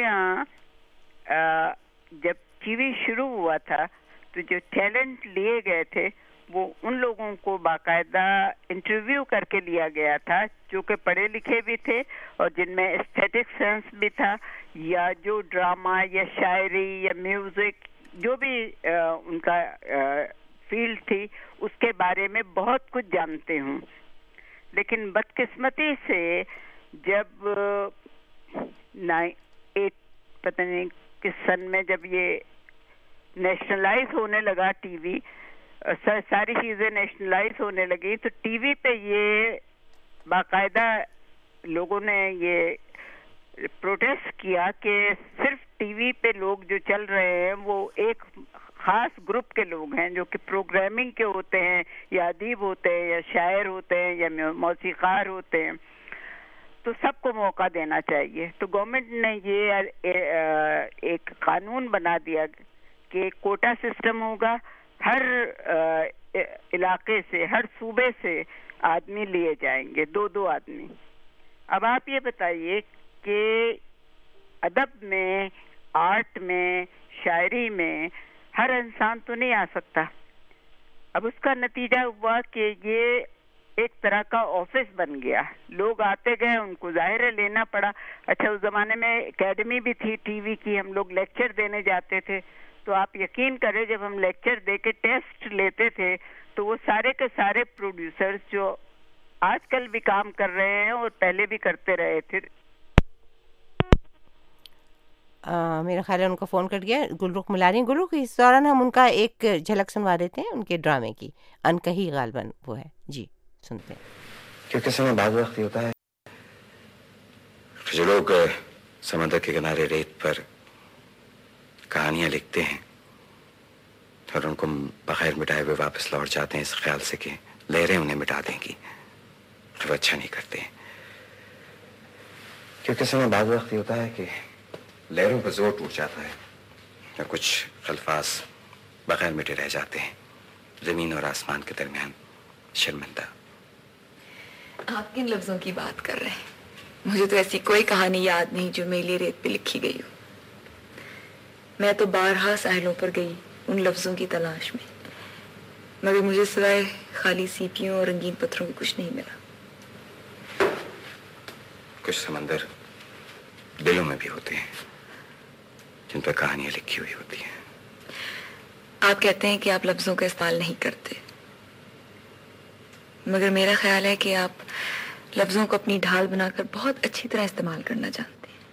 یہاں جب ٹی وی شروع ہوا تھا تو جو ٹیلنٹ لیے گئے تھے وہ ان لوگوں کو باقاعدہ انٹرویو کر کے لیا گیا تھا جو کہ پڑھے لکھے بھی تھے اور جن میں ایستھیٹک سینس بھی تھا, یا جو ڈرامہ یا شاعری یا میوزک جو بھی ان کا فیلڈ تھی اس کے بارے میں بہت کچھ جانتے ہوں. لیکن بدقسمتی سے جب 8 پتہ نہیں کس سن میں جب یہ نیشنلائز ہونے لگا ٹی وی، ساری چیزیں نیشنلائز ہونے لگی، تو ٹی وی پہ یہ باقاعدہ لوگوں نے یہ پروٹیسٹ کیا کہ صرف ٹی وی پہ لوگ جو چل رہے ہیں وہ ایک خاص گروپ کے لوگ ہیں جو کہ پروگرامنگ کے ہوتے ہیں، یا ادیب ہوتے ہیں، یا شاعر ہوتے ہیں، یا موسیقار ہوتے ہیں، تو سب کو موقع دینا چاہیے. تو گورنمنٹ نے یہ ایک قانون بنا دیا کہ کوٹا سسٹم ہوگا، ہر علاقے سے، ہر صوبے سے آدمی لیے جائیں گے، 2 آدمی. اب آپ یہ بتائیے کہ ادب میں، آرٹ میں، شاعری میں ہر انسان تو نہیں آ سکتا. اب اس کا نتیجہ ہوا کہ یہ ایک طرح کا آفس بن گیا، لوگ آتے گئے، ان کو ظاہر ہے لینا پڑا. اچھا اس زمانے میں اکیڈمی بھی تھی ٹی وی کی، ہم لوگ لیکچر دینے جاتے تھے، تو آپ یقین کریں جب ہم لیکچر دے کے ٹیسٹ لیتے تھے تو وہ سارے کے سارے پروڈیوسرز جو آج کل بھی کام کر رہے ہیں اور پہلے بھی کرتے رہے تھے.
میرا خیال ہے ان کا فون کٹ گیا. گلرخ ملا رہی ہیں. گلرخ اس دوران ہم ان کا ایک جھلک سنوا دیتے ہیں ان کے ڈرامے کی، انکہی غالباً وہ ہے. جی سنتے ہیں.
کیونکہ سمے بعض وقت یہ ہوتا ہے جو لوگ سمندر کے کنارے ریت پر کہانیاں لکھتے ہیں اور ان کو بغیر مٹائے ہوئے واپس لوٹ جاتے ہیں اس خیال سے کہ لہریں انہیں مٹا دیں گی، وہ اچھا نہیں کرتے ہیں. کیونکہ سمے بعض وقت یہ ہوتا ہے کہ لہروں پر زور ٹوٹ جاتا ہے اور کچھ الفاظ بغیر مٹے رہ جاتے ہیں، زمین اور آسمان کے درمیان شرمندہ.
آپ کن لفظوں کی بات کر رہے ہیں؟ مجھے تو ایسی کوئی کہانی یاد نہیں جو میلی ریت پہ لکھی گئی ہو. میں تو بارہا ساحلوں پر گئی ان لفظوں کی تلاش میں، مگر مجھے سوائے خالی سیپیوں اور رنگین پتھروں کو کچھ نہیں ملا.
کچھ سمندر دلوں میں بھی ہوتے ہیں جن پر کہانیاں لکھی ہوئی ہوتی ہیں.
آپ کہتے ہیں کہ آپ لفظوں کا استعمال نہیں کرتے، مگر میرا خیال ہے کہ آپ لفظوں کو اپنی ڈھال بنا کر بہت اچھی طرح استعمال کرنا جانتے ہیں.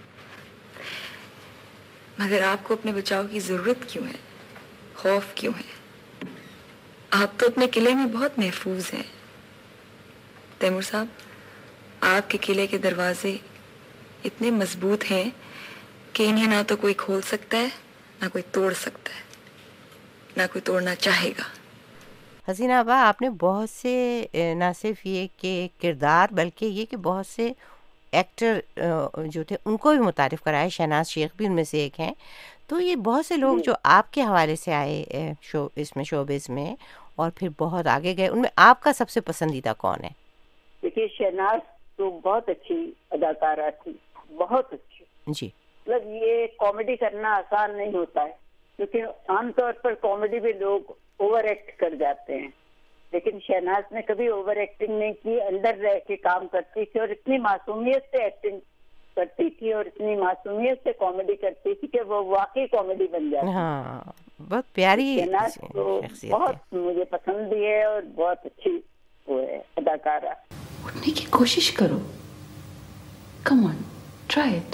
مگر آپ کو اپنے بچاؤ کی ضرورت کیوں ہے؟ خوف کیوں ہے؟ آپ تو اپنے قلعے میں بہت محفوظ ہیں. تیمور صاحب، آپ کے قلعے کے دروازے اتنے مضبوط ہیں کہ انہیں نہ تو کوئی کھول سکتا ہے، نہ کوئی توڑ سکتا ہے، نہ کوئی توڑنا چاہے گا.
حسینہ ابا، آپ نے بہت سے نہ صرف یہ کہ کردار بلکہ یہ کہ بہت سے ایکٹر جو تھے ان کو بھی متعارف کرایا. شہناز شیخ بھی ان میں سے ایک ہیں. تو یہ بہت سے لوگ جو آپ کے حوالے سے آئے اس میں شوبز میں اور پھر بہت آگے گئے، ان میں آپ کا سب سے پسندیدہ کون ہے؟
دیکھیے شہناز تو بہت اچھی اداکارہ تھی، بہت اچھی.
جی
مطلب یہ کامیڈی کرنا آسان نہیں ہوتا ہے، کیونکہ عام طور پر کامیڈی میں لوگ اوور ایکٹ کر جاتے ہیں، لیکن شہناز نے کبھی اوور ایکٹنگ نہیں کی، اندر رہ کے کام کرتی تھی اور اتنی معصومیت سے ایکٹنگ کرتی تھی اور اتنی معصومیت سے کامیڈی کرتی تھی کہ وہ واقعی کامیڈی بن جاتی.
ہاں بہت پیاری
شہناز تو بہت مجھے پسند بھی ہے اور بہت اچھی وہ ہے اداکارہ.
اٹھنے کی کوشش کرو، کم آن ٹرائی اٹ.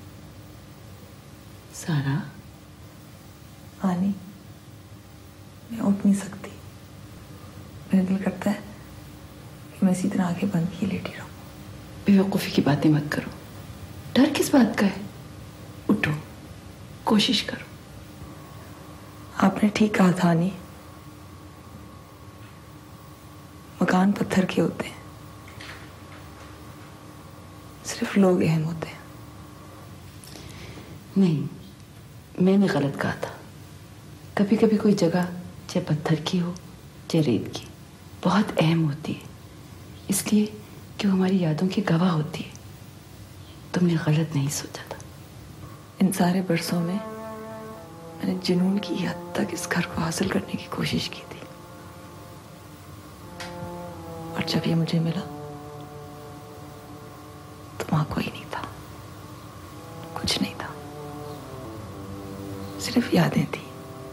سارا
آنی میں اٹھ نہیں سکتی، میرا دل کرتا ہے کہ میں اسی طرح آنکھیں بند کیے لیٹی رہوں.
بے وقوفی کی باتیں مت کرو، ڈر کس بات کا ہے؟ اٹھو، کوشش کرو.
آپ نے ٹھیک کہا تھا آنی، مکان پتھر کے ہوتے ہیں، صرف لوگ اہم ہوتے ہیں.
نہیں، میں نے غلط کہا تھا. کبھی کبھی کوئی جگہ چاہے پتھر کی ہو چاہے ریت کی بہت اہم ہوتی ہے، اس لیے کہ وہ ہماری یادوں کی گواہ ہوتی ہے. تم نے غلط نہیں سوچا تھا.
ان سارے برسوں میں نے جنون کی حد تک اس گھر کو حاصل کرنے کی کوشش کی تھی، اور جب یہ مجھے ملا تو وہاں کوئی نہیں تھا، کچھ نہیں تھا، صرف یادیں تھیں،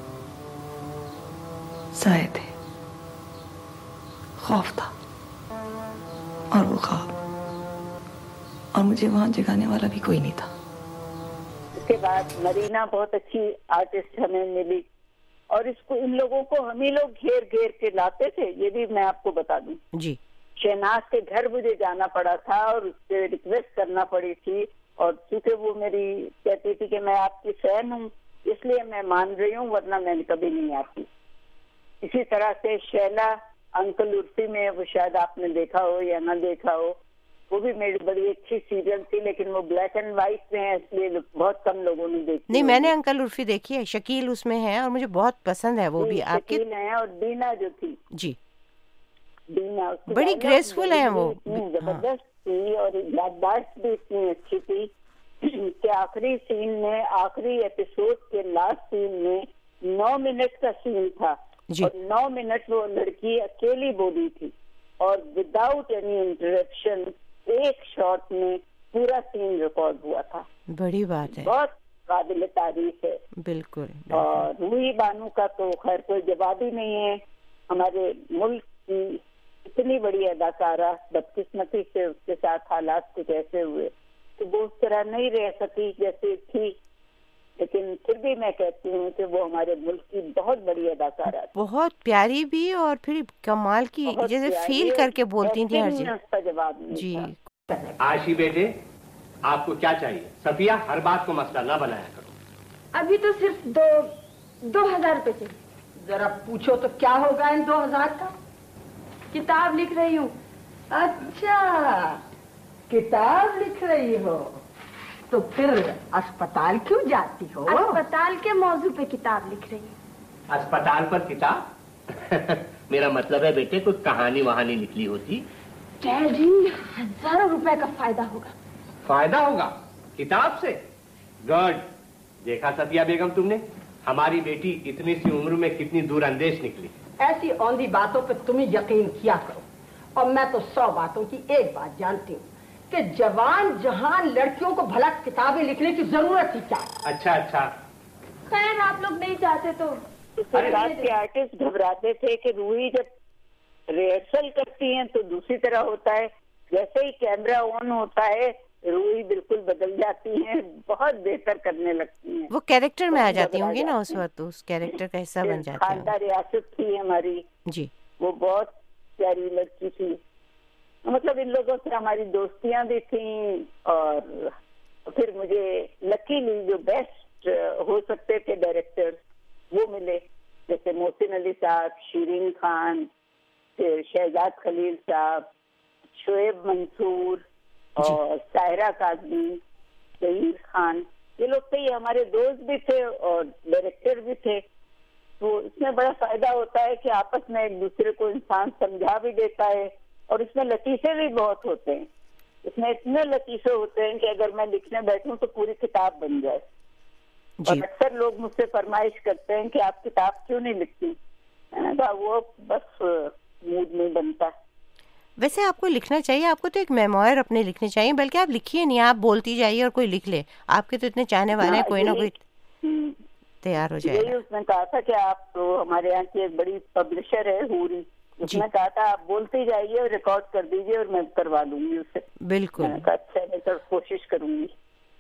سائے تھے، خوف تھا اور وہ خواب، اور مجھے وہاں جگانے والا بھی کوئی نہیں تھا.
उसके बाद मरीना बहुत अच्छी आर्टिस्ट हमें मिली, और इसको इन लोगों को हम ही लोग घेर घेर के लाते थे। ये भी मैं आपको बता दूं
जी।
शहनाज के घर मुझे जाना पड़ा था और उससे रिक्वेस्ट करना पड़ी थी, और चूंकि वो मेरी कहती थी कि मैं आपकी फैन हूँ इसलिए मैं मान रही हूँ, वरना मैं कभी नहीं आती। इसी तरह से शैला अंकल उर्फी में, वो शायद आपने देखा हो या ना देखा हो, वो भी मेरी बड़ी अच्छी सीरियल थी, लेकिन वो ब्लैक एंड व्हाइट में है इसलिए बहुत कम लोगों ने देखी।
नहीं, मैंने अंकल उर्फी देखी है, शकील उसमें है और मुझे बहुत पसंद है वो भी। आपकी
शकील है और दीना जो थी
जी,
दीना
बड़ी ग्रेसफुल है वो,
जबरदस्त थी और याददाश्त भी इतनी अच्छी थी कि आखिरी सीन में, आखिरी एपिसोड के लास्ट सीन में 9 मिनट का सीन था और 9 मिनट वो लड़की अकेली बोली थी और विदाउट एनी इंटरप्शन एक शॉट में पूरा सीन रिकॉर्ड हुआ था।
बड़ी बात है,
बहुत काबिल तारीफ है।
बिल्कुल।
और रूही बानू का तो खैर कोई जवाब ही नहीं है। हमारे मुल्क की इतनी बड़ी अदाकारा, बदकिस्मती से उसके साथ हालात कुछ ऐसे हुए तो वो उस तरह नहीं रह सकी जैसे थी, लेकिन फिर भी मैं कहती हूँ कि वो हमारे मुल्क की बहुत बड़ी अदाकारा थी,
बहुत प्यारी भी और फिर कमाल की, जैसे फील करके बोलती थी हर चीज।
उसका जवाब नहीं
जी।
आशी बेटे, आपको क्या चाहिए? सफिया, हर बात को मसला ना बनाया करो।
अभी तो सिर्फ 2000 रुपए चाहिए। जरा पूछो तो क्या होगा इन 2000 का? किताब लिख रही हूँ। अच्छा, किताब लिख रही हो तो फिर अस्पताल क्यों जाती हो?
अस्पताल के मौजू पे किताब लिख रही हूँ।
अस्पताल पर किताब? मेरा मतलब है बेटे कोई कहानी वहानी निकली होती।
डैडी, हजारों रुपए का फायदा होगा।
फायदा होगा किताब से? गुड। देखा सफिया बेगम तुमने, हमारी बेटी इतनी सी उम्र में कितनी दूर अंदेश निकली।
ऐसी औंधी बातों पे तुम यकीन किया करो, और मैं तो 100 बातों की एक बात जानती हूँ कि जवान जहान लड़कियों को भला किताबें लिखने की जरूरत ही क्या?
अच्छा।
खैर आप लोग नहीं चाहते तो।
के आर्टिस्ट घबराते थे कि रूही जब रिहर्सल करती हैं तो दूसरी तरह होता है, जैसे ही कैमरा ऑन होता है रूही बिल्कुल बदल जाती हैं, बहुत बेहतर करने लगती हैं।
वो कैरेक्टर में आ जाती होंगी ना उस वक्त, उस कैरेक्टर का हिस्सा बन जाती हैं।
खानदा रियासत थी हमारी
जी,
वो बहुत प्यारी लड़की थी। मतलब इन लोगों से हमारी दोस्तियां भी थी, और फिर मुझे लकीली जो बेस्ट हो सकते थे डायरेक्टर्स वो मिले, जैसे मोहसिन अली साहब, शीरीन खान, फिर शहजाद खलील साहब, शोएब मंसूर और सायरा काजमी, जहीर खान। ये लोग तो हमारे दोस्त भी थे और डायरेक्टर भी थे। तो इसमें बड़ा फायदा होता है कि आपस में एक दूसरे को इंसान समझा भी देता है, और इसमें लतीफे भी बहुत होते हैं। इसमें इतने लतीफे होते हैं कि अगर मैं लिखने बैठूं तो पूरी किताब बन जाए। और अक्सर लोग मुझसे फरमाइश करते हैं कि आप किताब क्यों नहीं लिखती? मैंने कहा वो बस मूड नहीं बनता।
वैसे आपको लिखना चाहिए, आपको तो एक मेमोयर अपने लिखने चाहिए, बल्कि आप लिखिए नहीं, आप बोलती जाइए और कोई लिख ले। आपके तो इतने चाहने वाले हैं, कोई ना कोई तैयार हो जाएगा।
यही उसने कहा था कि आप तो हमारे यहाँ की एक बड़ी पब्लिशर है हूरी, उसने कहा था आप बोलते जाइए और रिकॉर्ड कर दीजिए और मैं करवा दूंगी उससे।
बिल्कुल।
मैंने कहा अच्छा, मैं तो कोशिश करूंगी।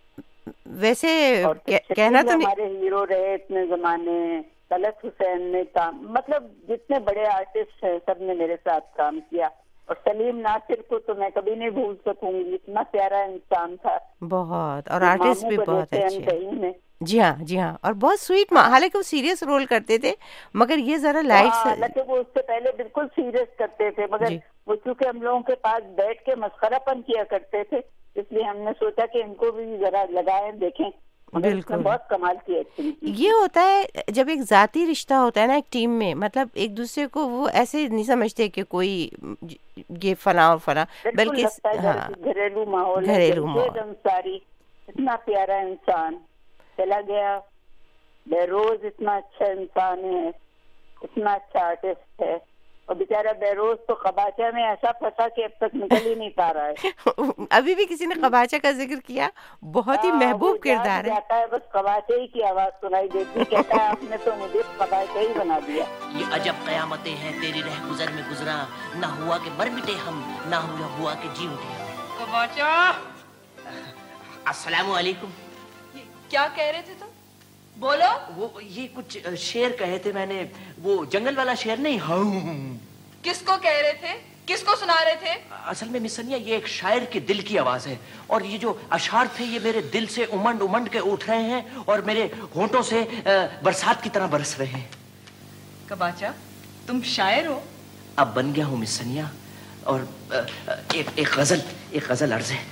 वैसे कहना तो
हमारे हीरो रहे इतने जमाने, तलत हुसैन ने काम, मतलब जितने बड़े आर्टिस्ट हैं सब ने मेरे साथ काम किया, और सलीम नासिर को तो मैं कभी नहीं भूल सकूंगी, इतना प्यारा इंसान था बहुत,
और आर्टिस्ट भी बहुत अच्छे। जी हाँ, और बहुत स्वीट। हालांकि वो सीरियस रोल करते थे, मगर ये जरा लाइट।
हालांकि वो उससे पहले बिल्कुल सीरियस करते थे, मगर वो चूंकि हम लोगों के पास बैठ के मस्खरापन किया करते थे, इसलिए हमने सोचा कि इनको भी जरा लगाएं, देखें। बिल्कुल, बहुत कमाल की एक्टिंग की।
ये होता है जब एक जाती रिश्ता होता है ना एक टीम में, मतलब एक दूसरे को वो ऐसे नहीं समझते कि कोई ये फला और फला, बल्कि
घरेलू माहौल, घरेलू अंसारी इतना प्यारा इंसान चला गया। बेरोज इतना अच्छा इंसान है, इतना अच्छा आर्टिस्ट है, और बेचारा बेरोज तो कबाचा में ऐसा फंसा कि अब तक निकल ही नहीं पा रहा है।
अभी भी किसी ने कबाचा का जिक्र किया, बहुत ही महबूब किरदार है।
जाता है, बस कबाचे ही की आवाज सुनाई देती, कहता है आपने तो मुझे कबाचा ही बना दिया।
ये अजब कयामतें हैं तेरी रह गुजर में गुजरा, ना हुआ के मर मिटे हम, ना हुआ के जी उठे। कबाचा, अस्सलाम वालेकुम।
کیا کہہ رہے تھے تم؟ بولو.
وہ یہ کچھ شعر کہے تھے میں نے, وہ جنگل والا شعر نہیں.
کس کو کہہ رہے تھے, کس کو سنا رہے تھے؟
اصل میں مس سنیا یہ ایک شاعر کے دل کی آواز ہے, اور یہ جو اشعار تھے یہ میرے دل سے امنڈ امنڈ کے اٹھ رہے ہیں اور میرے ہونٹوں سے برسات کی طرح برس رہے ہیں.
کباچا تم شاعر ہو؟
اب بن گیا ہوں مس سنیا. اور ایک غزل عرض ہے.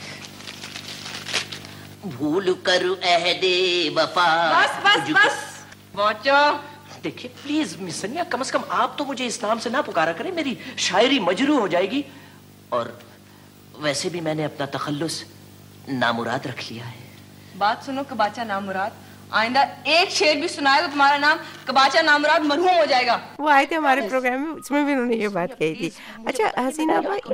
بھول کر عہد وفا.
بس واچو.
دیکھیے پلیز مس سنیا, کم از کم آپ تو مجھے اس نام سے نہ پکارا کریں, میری شاعری مجروح ہو جائے گی. اور ویسے بھی میں نے اپنا تخلص نامراد رکھ لیا ہے.
بات سنو کباچا نامراد, آئندہ ایک شعر بھی سنائے تو تمہارا نام کباچا نامراد مرحوم ہو جائے گا.
وہ آئے تھے ہمارے پروگرام میں, اس میں بھی انہوں نے یہ بات کہی تھی. اچھا حسینہ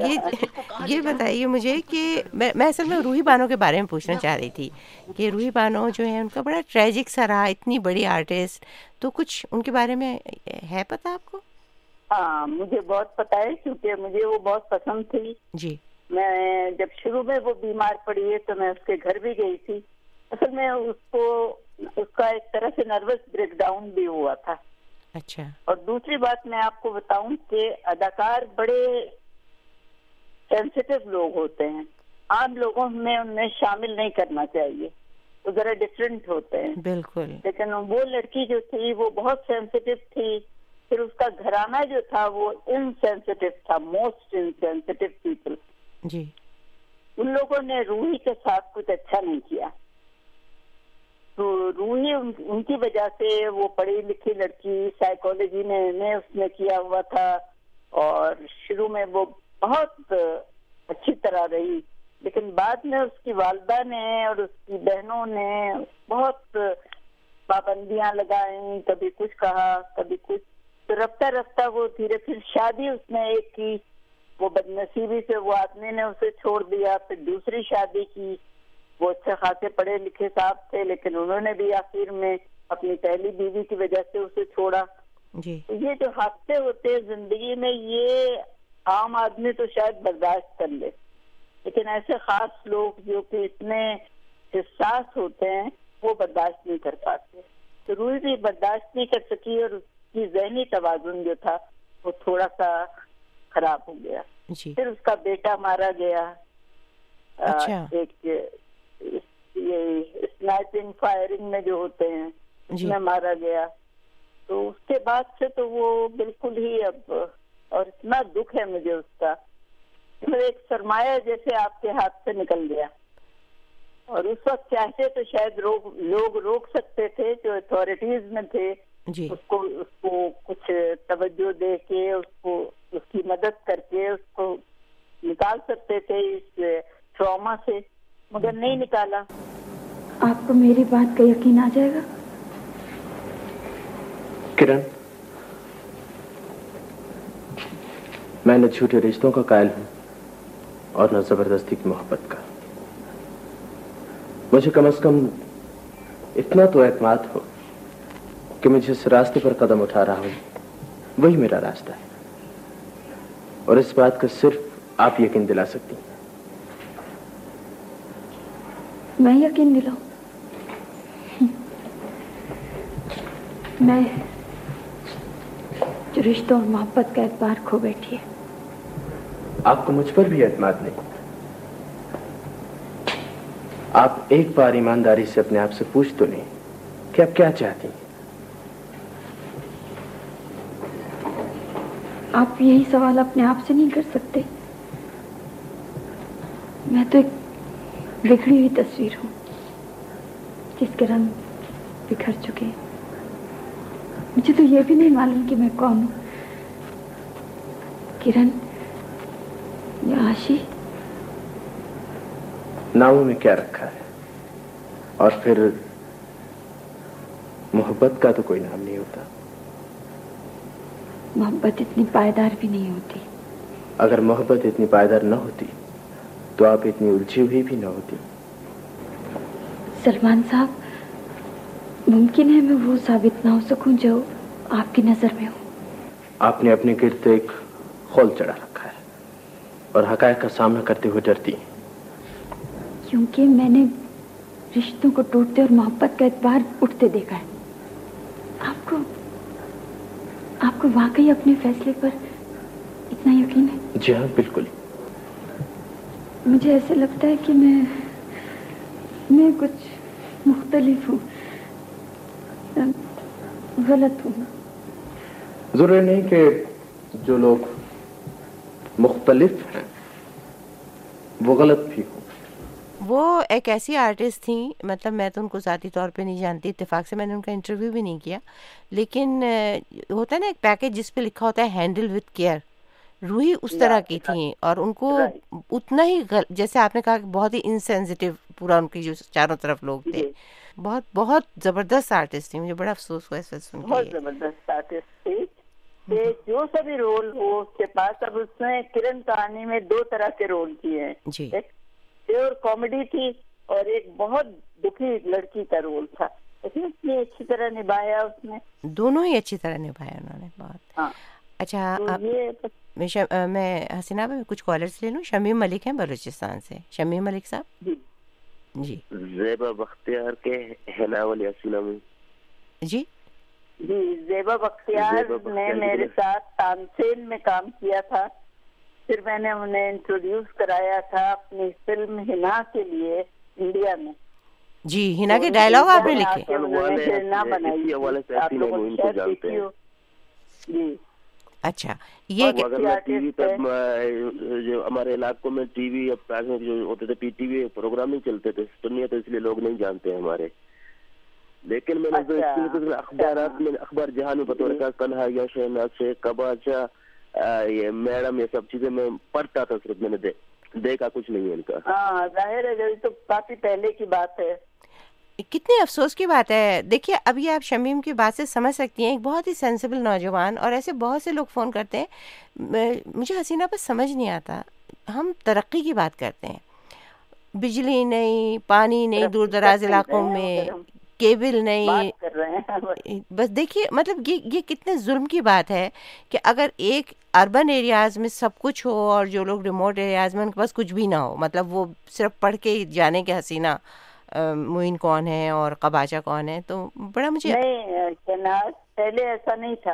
یہ بتائیے مجھے کہ میں اصل میں روحی بانو کے بارے میں پوچھنا چاہ رہی تھی کہ روحی بانو جو ہے ان کا بڑا ٹریجک سا رہا, اتنی بڑی آرٹسٹ, تو کچھ ان کے بارے میں ہے پتہ آپ کو؟
ہاں مجھے بہت پتہ ہے, کیونکہ مجھے وہ بہت پسند تھی.
جی.
میں جب شروع میں وہ بیمار پڑی ہے تو میں اس کے گھر بھی گئی تھی. اصل میں اس کا ایک طرح سے نروس بریک ڈاؤن بھی ہوا تھا.
اچھا. اور
دوسری بات میں آپ کو بتاؤں کہ اداکار بڑے سینسیٹیو لوگ ہوتے ہیں, عام لوگوں میں انہیں شامل نہیں کرنا چاہیے, وہ ذرا ڈفرینٹ ہوتے ہیں.
بالکل.
لیکن وہ لڑکی جو تھی وہ بہت سینسیٹیو تھی. پھر اس کا گھرانہ جو تھا وہ انسینسیٹیو تھا, موسٹ انسینسیٹیو پیپل.
جی.
ان لوگوں نے روحی کے ساتھ کچھ اچھا نہیں کیا. تو روحی ان کی وجہ سے, وہ پڑھی لکھی لڑکی, سائیکالوجی میں اس نے کیا ہوا تھا, اور شروع میں وہ بہت اچھی طرح رہی. لیکن بعد میں اس کی والدہ نے اور اس کی بہنوں نے بہت پابندیاں لگائیں, کبھی کچھ کہا کبھی کچھ. تو رفتہ رفتہ وہ دھیرے, پھر شادی اس نے ایک کی, وہ بدنصیبی سے وہ آدمی نے اسے چھوڑ دیا. پھر دوسری شادی کی, وہ اچھے خاصے پڑھے لکھے صاحب تھے, لیکن انہوں نے بھی آخر میں اپنی پہلی بیوی کی وجہ سے اسے چھوڑا.
جی.
یہ جو حادثے ہوتے ہیں زندگی میں, یہ عام آدمی تو شاید برداشت کر لے, لیکن ایسے خاص لوگ جو کہ اتنے حساس ہوتے ہیں وہ برداشت نہیں کر پاتے. تو روحی بھی برداشت نہیں کر سکی, اور اس کی ذہنی توازن جو تھا وہ تھوڑا سا خراب ہو گیا.
جی.
پھر اس کا بیٹا مارا گیا.
اچھا.
ایک یہ اسنائپنگ فائرنگ میں جو ہوتے ہیں اس میں مارا گیا. تو اس کے بعد سے تو وہ بالکل ہی اب, اور اتنا دکھ ہے مجھے اس کا, ایک سرمایہ جیسے آپ کے ہاتھ سے نکل گیا. اور اس وقت چاہتے تو شاید لوگ روک سکتے تھے جو اتھارٹیز میں تھے.
جی.
اس کو کچھ توجہ دے کے, اس کی مدد کر کے اس کو نکال سکتے تھے اس ٹراما سے, مگر نہیں نکالا.
آپ کو میری بات کا یقین آ جائے گا
کرن, میں نہ جھوٹے رشتوں کا قائل ہوں اور نہ زبردستی کی محبت کا. مجھے کم از کم اتنا تو اعتماد ہو کہ میں جس راستے پر قدم اٹھا رہا ہوں وہی میرا راستہ ہے, اور اس بات کا صرف آپ یقین دلا سکتی ہیں.
میں یقین دلاؤں؟ میں جو رشتوں اور محبت کا اعتبار کھو بیٹھی ہے.
آپ کو مجھ پر بھی اعتماد نہیں؟ آپ ایک بار ایمانداری سے اپنے آپ سے پوچھ تو نہیں کہ آپ کیا چاہتی ہیں.
آپ یہی سوال اپنے آپ سے نہیں کر سکتے؟ میں تو ایک بگڑی ہوئی تصویر ہوں جس کے رنگ بکھر چکے ہیں. مجھے تو یہ بھی نہیں معلوم کہ میں کون ہوں, کرن یا آشی.
ناموں میں کیا رکھا ہے, اور پھر محبت کا تو کوئی نام نہیں ہوتا.
محبت اتنی پائیدار بھی نہیں ہوتی.
اگر محبت اتنی پائیدار نہ ہوتی تو آپ اتنی الجھی ہوئی بھی نہ ہوتی.
سلمان صاحب, ممکن ہے میں وہ ثابت نہ ہو سکوں جو آپ کی نظر میں ہوں.
آپ نے اپنے گرد ایک خول چڑھا رکھا ہے اور حقائق کا سامنا کرتے ہوئے ڈرتی ہیں.
کیونکہ میں نے रिश्तों को टूटते और मोहब्बत का एतबार उठते देखा है। आपको वाकई अपने फैसले पर इतना यकीन है?
जी हाँ, बिल्कुल।
मुझे ऐसे लगता है कि मैं कुछ मुख्तलिफ हूँ, गलत हूँ।
जरूरी नहीं कि जो लोग मुख्तलिफ हैं वो गलत भी हो।
वो एक ऐसी आर्टिस्ट थी, मतलब मैं तो उनको ज़ाती तौर पे नहीं जानती, इत्तेफाक से मैंने उनका इंटरव्यू भी नहीं किया, लेकिन होता है ना एक पैकेज जिस पे लिखा होता है हैंडल विद केयर, रूही उस तरह की थी। और उनको उतना ही जैसे आपने कहा कि बहुत ही इनसेंसिटिव पूरा उनकी जो चारों तरफ लोग थे, बहुत बहुत ज़बरदस्त आर्टिस्ट थी। मुझे बड़ा अफसोस हुआ इस सुन के।
बहुत ज़बरदस्त आर्टिस्ट थी कि जो सभी रोल हो उसके पास। अब उसने किरण कहानी में 2 तरह के रोल किए हैं, एक प्योर कॉमेडी थी और एक बहुत दुखी लड़की का रोल था, लेकिन इतनी अच्छी तरह निभाया उसने।
दोनों ही अच्छी तरह निभाया उन्होंने, बहुत।
हाँ।
अच्छा,
तो
मैं हसीना में कुछ कॉलर्स ले लूँ। शमीम मलिक हैं बलूचिस्तान से। शमीम मलिक साहब जी।
ज़ेबा बख्तियार के हिना वाली हसीना में
जी ज़ेबा बख्तियार ने मेरे साथ तानसेन में काम किया था, फिर मैंने उन्हें इंट्रोड्यूस कराया था अपनी फिल्म हिना के लिए इंडिया में।
जी, हिना के डायलॉग आपने लिखे?
हिना बनाई, आप लोगों ने शायद देखी हो। जी।
अच्छा, ये
टीवी पर जो हमारे इलाकों में टीवी जो होते थे पीटीवी प्रोग्रामिंग चलते थे सुनिए, तो इसलिए लोग नहीं जानते हमारे। लेकिन मैंने अखबार जहां में बतौर का कन्हैया, शहनाज शेख, कबाचा, ये मैडम, ये सब चीजें मैं पढ़ता था, सिर्फ मैंने देखा कुछ नहीं है इनका।
हाँ, जाहिर है, तो काफी पहले की बात है।
कितनी अफसोस की बात है। देखिए, अभी आप शमीम की बात से समझ सकती हैं, एक बहुत ही सेंसिबल नौजवान, और ऐसे बहुत से लोग फ़ोन करते हैं। मुझे हसीना पर समझ नहीं आता, हम तरक्की की बात करते हैं, बिजली नहीं, पानी नहीं, दूर दराज इलाकों में केबल नहीं, बस देखिए, मतलब ये कितने जुल्म की बात है कि अगर एक अर्बन एरियाज़ में सब कुछ हो और जो लोग रिमोट एरियाज़ में उनके पास कुछ भी ना हो, मतलब वो सिर्फ पढ़ के ही जाने के हसीना मुइन कौन है और कबाचा कौन है, तो बड़ा मुझे
नहीं, पहले ऐसा नहीं था।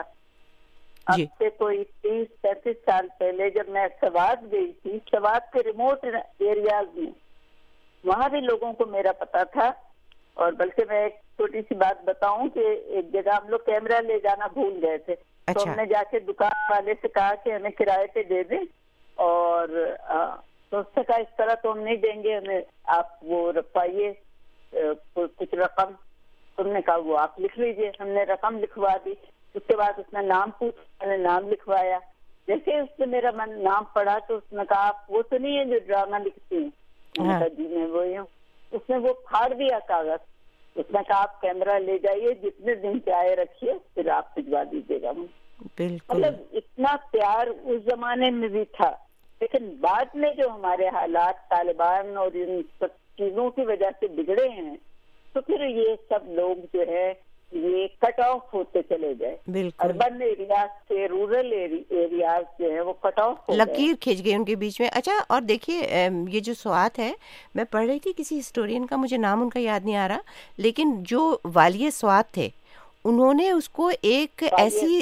अब से कोई 30-35 साल पहले जब मैं सवात गई थी, सवात के रिमोट एरियाज में, वहाँ भी लोगों को मेरा पता था। और बल्कि मैं एक छोटी सी बात बताऊं कि एक जगह हम लोग कैमरा ले जाना भूल गए थे। अच्छा। तो हमने जाके दुकान वाले से कहा कि हमें किराए पे दे दें, और तो उसने कहा इस तरह तो हम नहीं देंगे, हमें आप वो रखवाइए कुछ रकम। तुमने कहा वो आप लिख लीजिए। हमने रकम लिखवा दी। उसके बाद उसने नाम पूछा, मैंने नाम लिखवाया। जैसे उसने मेरा नाम पढ़ा तो उसने कहा आप वो तो नहीं है जो ड्रामा लिखती हैं? मैंने कहा जी मैं वही हूँ। उसने वो फाड़ दिया कागज। उसने कहा आप कैमरा ले जाइए, जितने दिन चाहे रखिए, फिर आप भिजवा दीजिएगा मुझे। मतलब इतना प्यार उस जमाने में भी था। लेकिन बाद में जो हमारे हालात तालिबान और इन सब चीजों की वजह से बिगड़े हैं, तो फिर ये सब लोग जो है ये कट ऑफ होते चले गए। अर्बन एरियाज से रूरल एरियाज जो है वो कट ऑफ हो गए,
लकीर खिंच गई उनके बीच में। अच्छा, और देखिए, ये जो स्वात है, मैं पढ़ रही थी किसी हिस्टोरियन का, मुझे नाम उनका याद नहीं आ रहा, लेकिन जो वालिय स्वात थे उन्होंने उसको एक ऐसी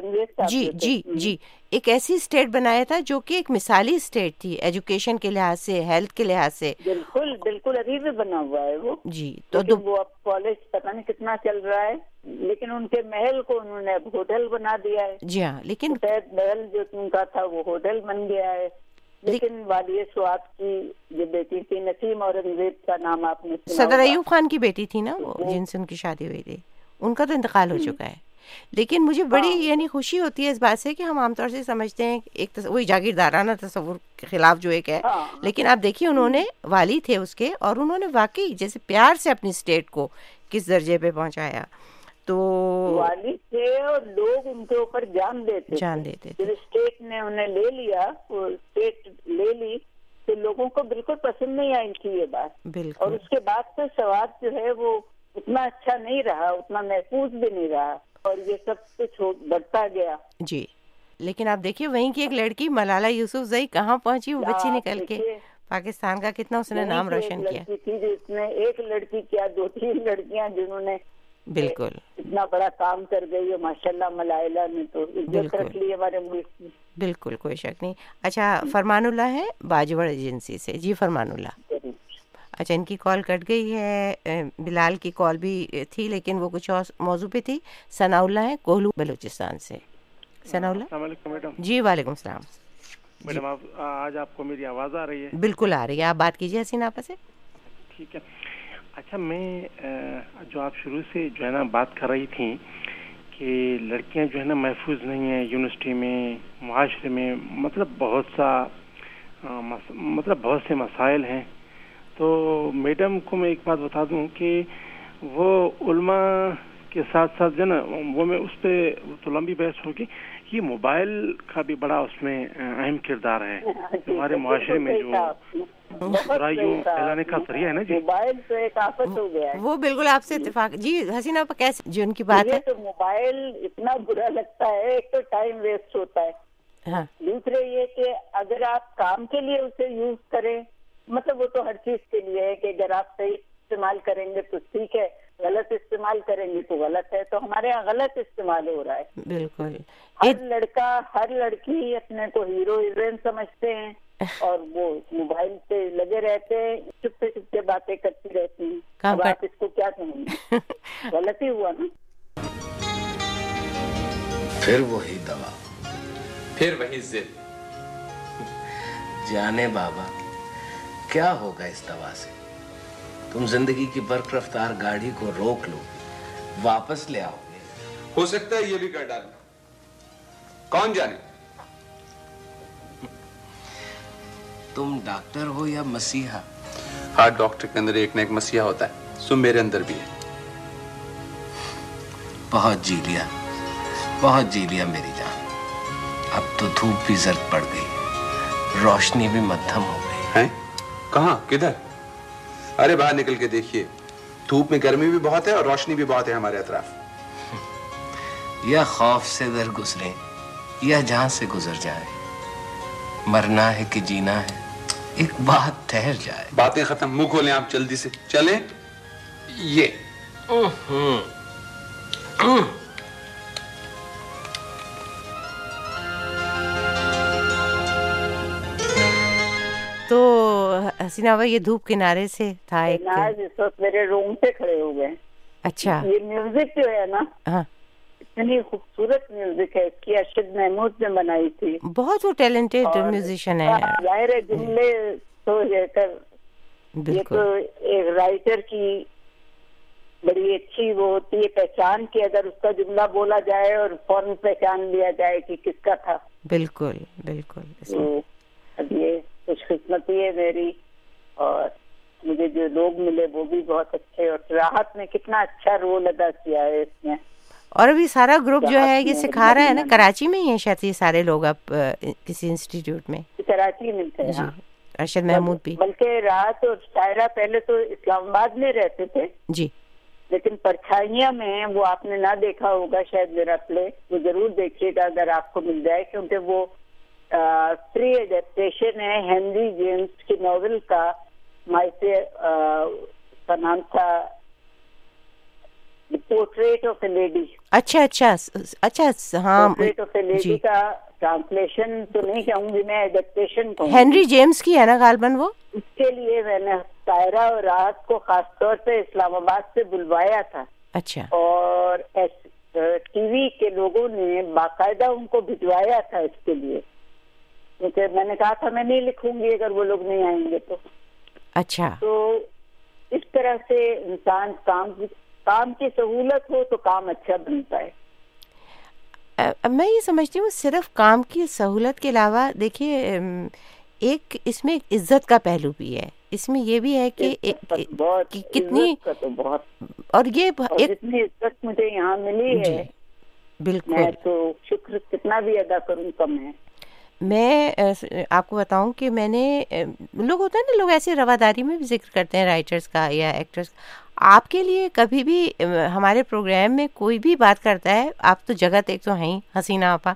जी एक ऐसी स्टेट बनाया था जो कि एक मिसाली स्टेट थी, एजुकेशन के लिहाज से, हेल्थ के लिहाज से।
बिल्कुल अभी भी बना हुआ है वो
जी।
तो वो अब कॉलेज पता नहीं कितना चल रहा है, लेकिन उनके महल को उन्होंने अब होटल बना दिया है।
जी हाँ, लेकिन
शायद महल जो उनका था वो होटल बन गया है। लेकिन वालिय स्वात की जो बेटी थी, नसीम औरंगजेब का नाम आपने सुना?
सदर अयूब खान की बेटी थी ना वो, जिनसे उनकी शादी हुई थी। उनका तो इंतकाल हो चुका है। लेकिन मुझे बड़ी यानी खुशी होती है इस बात से कि हम आमतौर से समझते हैं एक वही जागीरदाराना तस्वुर के खिलाफ जो एक है, लेकिन आप देखिए उन्होंने वाली थे उसके, और उन्होंने वाकई जैसे प्यार से अपनी स्टेट को किस दर्जे पे पहुंचाया। तो
वाली थे और लोग उनके ऊपर जान देते थे। स्टेट ने उन्हें ले लिया, वो स्टेट ले ली तो लोगों को बिल्कुल पसंद नहीं आई थी ये बात। और उसके बाद से सवाल जो है वो उतना अच्छा नहीं रहा, उतना महफूज भी नहीं रहा, और ये सब कुछ बढ़ता गया
जी। लेकिन आप देखिए वहीं की एक लड़की मलाला यूसुफजई कहाँ पहुंची, वो बच्ची निकल के पाकिस्तान का कितना उसने नाम रोशन किया।
लड़की थी जिसने एक लड़की क्या 2-3 लड़कियां जिन्होंने
बिल्कुल
इतना बड़ा काम कर गई है माशाल्लाह। मलाइला ने तो इज्जत रख ली हमारे मुल्क में।
बिल्कुल कोई शक नहीं। अच्छा फरमानुल्ला है बाजवड़ एजेंसी से। जी फरमानुल्ला। अच्छा इनकी कॉल कट गई है। बिलाल की कॉल भी थी लेकिन वो कुछ और मौजू पे थी। सनाउल्ला है कोहलू बलूचिस्तान से। सनाउल्ला
मैडम।
जी वालेकुम सलाम।
मैडम आप आज आपको मेरी आवाज़ आ रही है?
बिल्कुल आ रही है, आप बात कीजिए हसीना आपा से।
ठीक है। अच्छा मैं जो आप शुरू से जो है ना बात कर रही थी कि लड़कियां जो है ना महफूज नहीं है यूनिवर्सिटी में, मुआशरे में, मतलब बहुत से मसाइल हैं। तो मैडम को मैं एक बात बता दूं कि वो उल्मा के साथ साथ जो ना वो मैं उस पर तो लंबी बहस होगी, ये मोबाइल का भी बड़ा उसमें अहम किरदार है हमारे मुआशरे में जो बुराइयों फैलाने का जरिया है ना जी।
मोबाइल तो एक आफत हो गया है।
वो बिल्कुल आपसे इत्तेफाक। जी हसीना आपा कैसे जो उनकी बात है।
तो मोबाइल इतना बुरा लगता है, एक तो टाइम वेस्ट होता है।
हाँ।
दूसरे ये कि अगर आप काम के लिए उसे यूज करें, मतलब वो तो हर चीज के लिए है कि अगर आप सही इस्तेमाल करेंगे तो ठीक है, गलत इस्तेमाल करेंगे तो गलत है। तो हमारे यहाँ गलत इस्तेमाल हो रहा है।
बिल्कुल।
हर लड़का हर लड़की अपने को हीरो हीरोइन समझते हैं और वो मोबाइल पे लगे रहते हैं, चुपके बातें करती रहती हैं। अब आप इसको क्या कहेंगे? गलत ही हुआ ना।
फिर वही दवा,
फिर वही जिद।
जाने बाबा क्या होगा इस दवा से। तुम जिंदगी की बर्क रफ्तार गाड़ी को रोक लो, वापस ले आओगे।
हो सकता है ये भी कर डालो, कौन जाने।
तुम डॉक्टर हो या मसीहा?
हर डॉक्टर के अंदर एक न एक मसीहा होता है, सो मेरे अंदर भी है।
बहुत जी लिया मेरी जान। अब तो धूप भी जर्द पड़ गई, रोशनी भी मध्यम हो गई
है। कहाँ, किधर? अरे बाहर निकल के देखिए, धूप में गर्मी भी बहुत है और रोशनी भी बहुत है हमारे अतराफ।
या खौफ से दर गुजरे या जान से गुजर जाए, मरना है कि जीना है, एक बात ठहर जाए।
बातें खत्म, मुंह खोलें आप जल्दी से। चलें ये।
तो हसीना भाई ये धूप किनारे से था एक
इस वक्त मेरे रूम पे खड़े हो गए।
अच्छा
ये म्यूजिक जो है ना,
हाँ
इतनी खूबसूरत म्यूजिक है, इसकी अरशद महमूद ने बनाई थी।
बहुत वो टैलेंटेड म्यूजिशियन है।
जाहिर है जुमले तो ये तो एक राइटर की बड़ी अच्छी वो होती है पहचान की, अगर उसका जुमला बोला जाए और फौरन पहचान लिया जाए कि किसका था।
बिल्कुल बिल्कुल।
तो अब ये खुशकिस्मती है मेरी, और मुझे जो लोग मिले वो भी बहुत अच्छे, और राहत ने कितना अच्छा रोल अदा किया है इसमें।
और अभी सारा ग्रुप जो है ये सिखा रहा है ना, कराची में ही है शायद ये सारे लोग। आप किसी इंस्टीट्यूट में
कराची में थे। हाँ।
अरशद महमूद भी,
बल्कि राहत और शायरा पहले तो इस्लामाबाद में रहते थे
जी,
लेकिन परछाइयां में वो आपने ना देखा होगा शायद मेरा प्ले, वो जरूर देखिएगा अगर आपको मिल जाए, क्योंकि वो फ्री एडेप्टेशन है हेनरी जेम्स की नॉवेल का। माइसे का नाम था पोर्ट्रेट ऑफ ए लेडी।
अच्छा अच्छा अच्छा, हाँ
पोर्ट्रेट ऑफ ए लेडी का ट्रांसलेशन तो नहीं कहूंगी मैं, एडेप्टेशन कहूंगी।
हेनरी जेम्स की है ना गालबन वो।
इसके लिए मैंने सायरा और राहत को खासतौर पे इस्लामाबाद से बुलवाया था।
अच्छा।
और टीवी के लोगों ने बाकायदा उनको भिजवाया था इसके लिए, क्योंकि मैंने कहा था मैं नहीं लिखूंगी अगर वो लोग नहीं आएंगे तो।
अच्छा।
तो इस तरह से इंसान काम की सहूलत हो तो काम अच्छा बनता है।
मैं ये समझती हूँ सिर्फ काम की सहूलत के अलावा देखिए एक इसमें इज्जत का पहलू भी है, इसमें ये भी है कि कितनी
तो बहुत,
और ये
जितनी इज्जत मुझे यहाँ मिली है
बिल्कुल,
मैं तो शुक्र कितना भी अदा करूँ कम है।
मैं आपको बताऊं कि मैंने लोग होता है ना, लोग ऐसे रवादारी में भी जिक्र करते हैं राइटर्स का या एक्टर्स। आपके लिए कभी भी हमारे प्रोग्राम में कोई भी बात करता है, आप तो जगत एक तो हैं ही हसीना आपा,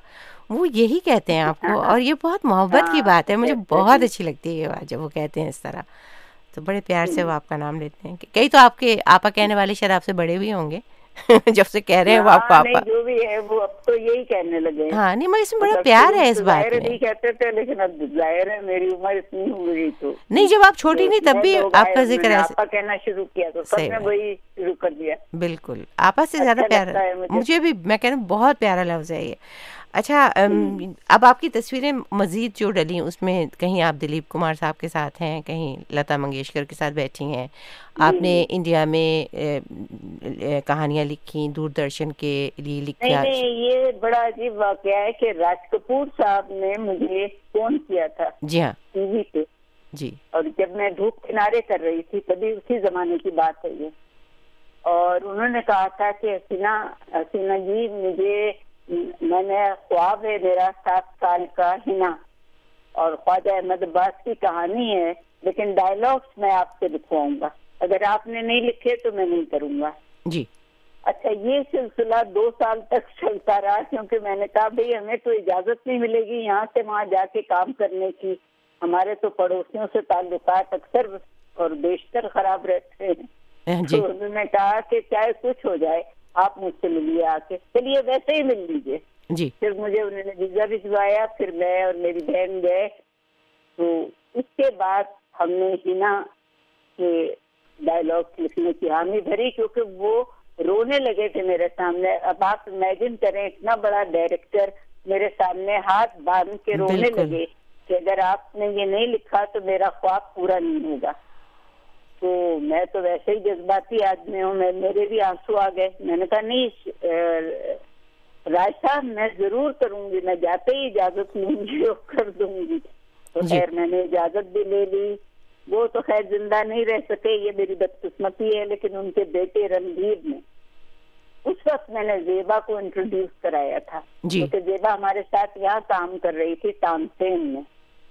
وہ یہی کہتے ہیں آپ کو, اور یہ بہت محبت کی بات ہے, مجھے بہت اچھی لگتی ہے یہ بات جب وہ کہتے ہیں اس طرح, تو بڑے پیار سے وہ آپ کا نام لیتے ہیں. کئی تو آپ کے آپا کہنے والے شاید آپ سے بڑے بھی ہوں گے جب سے کہہ رہے ہیں وہ آپ کو آپا.
جو بھی ہے وہ اب تو یہی کہنے لگے.
ہاں نہیں, مگر اس میں بڑا پیار ہے اس بات میں.
نہیں کہتے تھے, لیکن اب ظاہر ہے میری عمر اتنی ہو گئی تو
نہیں, جب آپ چھوٹی نہیں تب بھی آپ کا ذکر ہے.
آپا کہنا شروع کیا تو سب نے وہی شروع کر دیا.
بالکل, آپا سے زیادہ پیار ہے مجھے بھی, میں کہہ رہا ہوں بہت پیارا لفظ ہے یہ. اچھا, اب آپ کی تصویریں مزید جو ڈلی اس میں کہیں آپ دلیپ کمار صاحب کے ساتھ ہیں, کہیں لتا منگیشکر کے ساتھ بیٹھی ہیں, آپ نے انڈیا میں کہانیاں لکھی, دوردرشن کے لیے لکھا.
نہیں, یہ بڑا عجیب واقعہ ہے کہ راج کپور صاحب نے مجھے فون کیا تھا.
جی ہاں,
ٹی وی پہ.
جی.
اور جب میں دھوپ کنارے کر رہی تھی, تبھی اسی زمانے کی بات ہے یہ, اور انہوں نے کہا تھا کہ حسینہ جی مجھے, میں نے خواب ہے میرا 7 سال کا ہنا, اور خواجہ احمد عباس کی کہانی ہے, لیکن ڈائلاگس میں آپ سے لکھواؤں گا, اگر آپ نے نہیں لکھے تو میں نہیں کروں گا.
جی.
اچھا, یہ سلسلہ 2 سال تک چلتا رہا, کیونکہ میں نے کہا بھئی ہمیں تو اجازت نہیں ملے گی یہاں سے وہاں جا کے کام کرنے کی, ہمارے تو پڑوسیوں سے تعلقات اکثر اور بیشتر خراب رہتے ہیں. تو انہوں نے کہا کہ چاہے کچھ ہو جائے آپ مجھ سے ملیے آ کے. چلیے ویسے ہی مل لیجیے.
جی.
پھر مجھے انہوں نے ویزا بھجوایا, پھر میں اور میری بہن گئے, تو اس کے بعد ہم نے ہنا کے ڈائلاگ لکھنے کی حامی بھری, کیونکہ وہ رونے لگے تھے میرے سامنے. اب آپ امیجن کریں, اتنا بڑا ڈائریکٹر میرے سامنے ہاتھ باندھ کے رونے لگے کہ اگر آپ نے یہ نہیں لکھا تو میرا خواب پورا نہیں ہوگا. تو میں تو ویسے ہی جذباتی آدمی ہوں, میرے بھی آنسو آ گئے. میں نے کہا نہیں راج صاحب, میں ضرور کروں گی, میں جاتے ہی اجازت لوں گی اور کر دوں گی. تو خیر میں نے اجازت بھی لے لی. وہ تو خیر زندہ نہیں رہ سکے, یہ میری بدقسمتی ہے, لیکن ان کے بیٹے رنبیر نے, اس وقت میں نے زیبا کو انٹروڈیوس کرایا تھا, کیونکہ زیبا ہمارے ساتھ یہاں کام کر رہی تھی تانسین میں.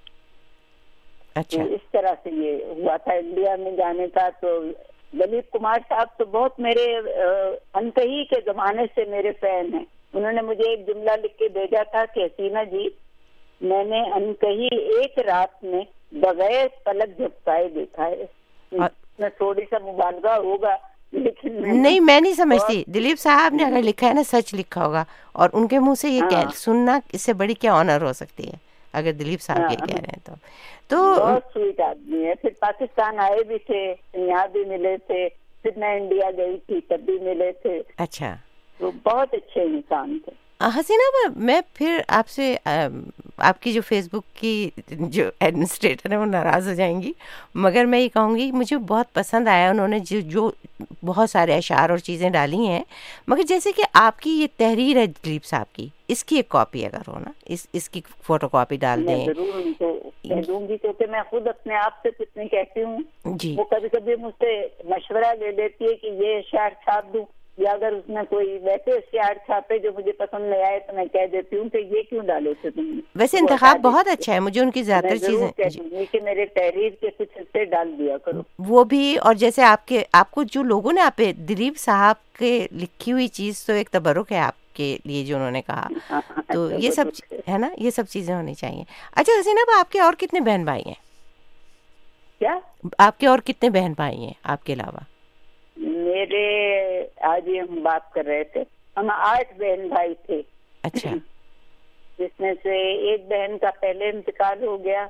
اچھا.
اس طرح سے یہ ہوا تھا انڈیا میں جانے کا. تو دلیپ کمار صاحب تو بہت میرے انتہی کے زمانے سے میرے فین ہیں. انہوں نے مجھے ایک جملہ لکھ کے بھیجا تھا کہ حسینہ جی میں نے انتہی ایک رات میں بغیر پلک جھپکائے دیکھا ہے. میں تھوڑی سا مبالغہ ہوگا, لیکن
نہیں, میں نہیں سمجھتی. دلیپ صاحب نے اگر لکھا ہے نا, سچ لکھا ہوگا, اور ان کے منہ سے یہ سننا اس سے بڑی کیا آنر ہو سکتی ہے اگر دلیپ صاحب یہ کہہ رہے ہیں تو
بہت سویٹ آدمی ہے. پھر پاکستان آئے بھی تھے, یہاں بھی ملے تھے, پھر میں انڈیا گئی تھی تب بھی ملے تھے.
اچھا.
تو بہت اچھے انسان تھے.
حسینہ, میں پھر آپ سے, آپ کی جو فیس بک کی جو ایڈمنسٹریٹر ہے وہ ناراض ہو جائیں گی, مگر میں یہ کہوں گی مجھے بہت پسند آیا انہوں نے جو بہت سارے اشعار اور چیزیں ڈالی ہیں, مگر جیسے کہ آپ کی یہ تحریر ہے دلیپ صاحب کی, اس کی ایک کاپی اگر ہو نا, اس کی فوٹو کاپی ڈال دیں.
میں ضرور ان کو کہہ دوں گی, کیونکہ میں خود اپنے آپ سے کچھ نہیں کہتی ہوں.
جی.
وہ کبھی کبھی مجھ سے مشورہ لے لیتی ہے کہ یہ اشعار چھاپ دوں, یا اگر اس میں کوئی ویسے اشعار چھاپے جو مجھے پسند نہیں آئے تو میں کہہ دیتی ہوں کہ یہ کیوں ڈالے تھے تم نے.
ویسے انتخاب بہت اچھا ہے, مجھے ان کی زیادہ چیزیں
کہہ دوں گی کہ میرے تحریر کے کچھ حصے ڈال دیا کرو.
وہ بھی, اور جیسے آپ کو جو لوگوں نے آپ دلیپ صاحب کے لکھی ہوئی چیز تو ایک تبرک ہے آپ کے لیے جو انہوں نے کہا, تو یہ سب ہے نا, یہ سب چیزیں ہونی چاہیے. اچھا حسینہ, آپ کے اور کتنے بہن بھائی ہیں؟
کیا
آپ کے اور کتنے بہن بھائی ہیں آپ کے علاوہ؟
میرے آج ہی ہم بات کر رہے تھے, ہم 8 بہن بھائی تھے.
اچھا.
جس میں سے ایک بہن کا پہلے انتقال ہو گیا,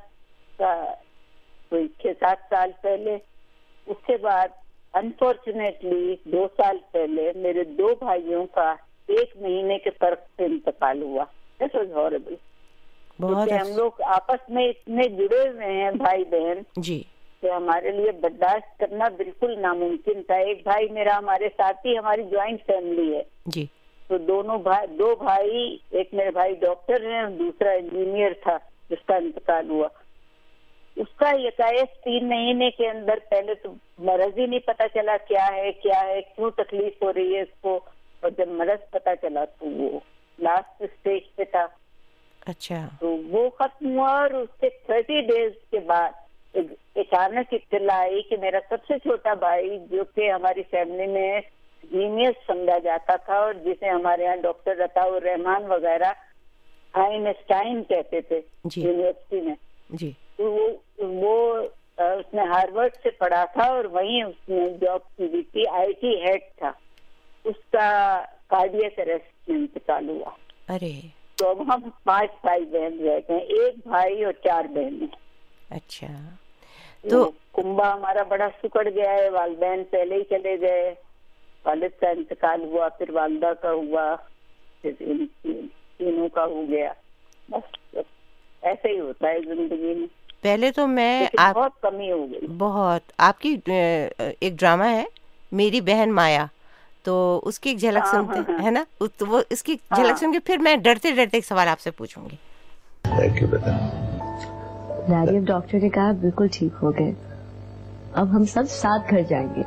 کوئی 6-7 سال پہلے. اس کے بعد انفارچونیٹلی 2 سال پہلے میرے 2 بھائیوں کا 1 مہینے کے فرق سے انتقال ہوا. This was horrible. کیونکہ ہم لوگ آپس میں اتنے جڑے ہوئے ہیں بھائی بہن,
جی,
کہ ہمارے لیے برداشت کرنا بالکل ناممکن تھا. ایک بھائی میرا ہمارے ساتھ ہی, ہماری جوائنٹ فیملی ہے.
جی.
تو 2 بھائی, ایک میرے بھائی ڈاکٹر ہیں, دوسرا انجینئر تھا جس کا انتقال ہوا. اس کا یکایک 3 مہینے کے اندر, پہلے تو مرض ہی نہیں پتا چلا کیا ہے کیوں تکلیف ہو رہی ہے اس کو, اور جب مرض پتا چلا تو وہ لاسٹ اسٹیج پہ تھا.
اچھا.
تو وہ ختم ہوا, اور اس کے 30 ڈیز کے بعد اچانک اطلاع آئی کہ میرا سب سے چھوٹا بھائی, جو کہ ہماری فیملی میں جینیس سمجھا جاتا تھا, اور جسے ہمارے یہاں ڈاکٹر عطاء الرحمان وغیرہ आइंस्टाइन कहते थे यूनिवर्सिटी में
जी।
तो वो उसने हार्वर्ड से पढ़ा था और वहीं उसने जॉब की हुई थी, IT हेड था। उसका कार्डियक अरेस्ट में इंतकाल हुआ।
अरे
तो अब हम 5 भाई बहन रह गए, 1 भाई और 4 बहनें।
अच्छा।
तो कुंभा हमारा बड़ा सुकड़ गया है, वालिदैन पहले ही चले गए, वालिद का इंतकाल हुआ, फिर वालदा का हुआ, फिर इन तीनों का हो गया। बस ऐसे ही होता है जिंदगी में।
पहले तो मैं
बहुत कमी हो गई।
बहुत। आपकी एक ड्रामा है मेरी बहन माया, तो उसकी एक झलक सुनते हैं ना, तो वो इसकी झलक सुन के फिर मैं डरते डरते एक सवाल आपसे पूछूंगी।
थैंक यू बेटा।
डैडी, अब डॉक्टर ने कहा बिल्कुल ठीक हो गए, अब हम सब साथ घर जाएंगे।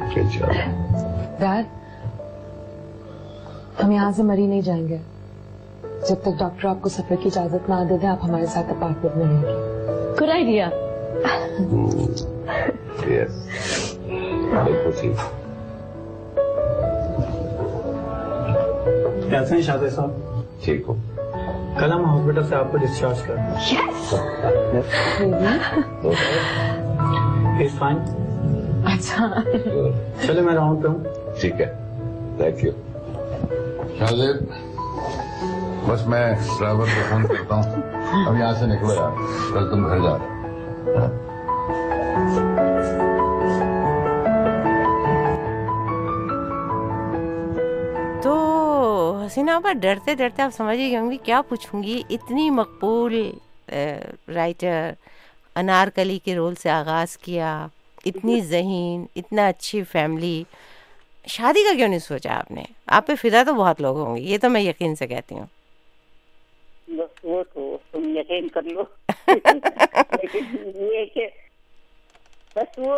डैड, हम यहाँ से मरी नहीं जाएंगे जब तक डॉक्टर आपको सफर की इजाजत ना दे दे। आप हमारे साथ अपार्टमेंट में रहेंगे।
Good idea.
कैसे हैं शादी साहब?
ठीक हो?
कल हम हॉस्पिटल से आपको डिस्चार्ज कर रहे हैं। फाइन।
अच्छा,
चलो मैं राउंड पे हूँ।
ठीक है, थैंक यू। शाहजेब, बस मैं ड्राइवर को फोन करता हूँ, अब यहाँ से निकलो यार, कल तुम घर जा रहे हो।
हसीना पर डरते डरते आप समझ ही होंगी क्या पूछूंगी। इतनी मकबूल राइटर, अनारकली के रोल से आगाज किया, इतनी ज़हीन, इतना अच्छी फैमिली, शादी का क्यों नहीं सोचा आपने? आप पे फिदा तो बहुत लोग होंगे, ये तो मैं यकीन से कहती हूँ।
बस वो तो तुम यकीन कर लो। लेकिन ये कि बस वो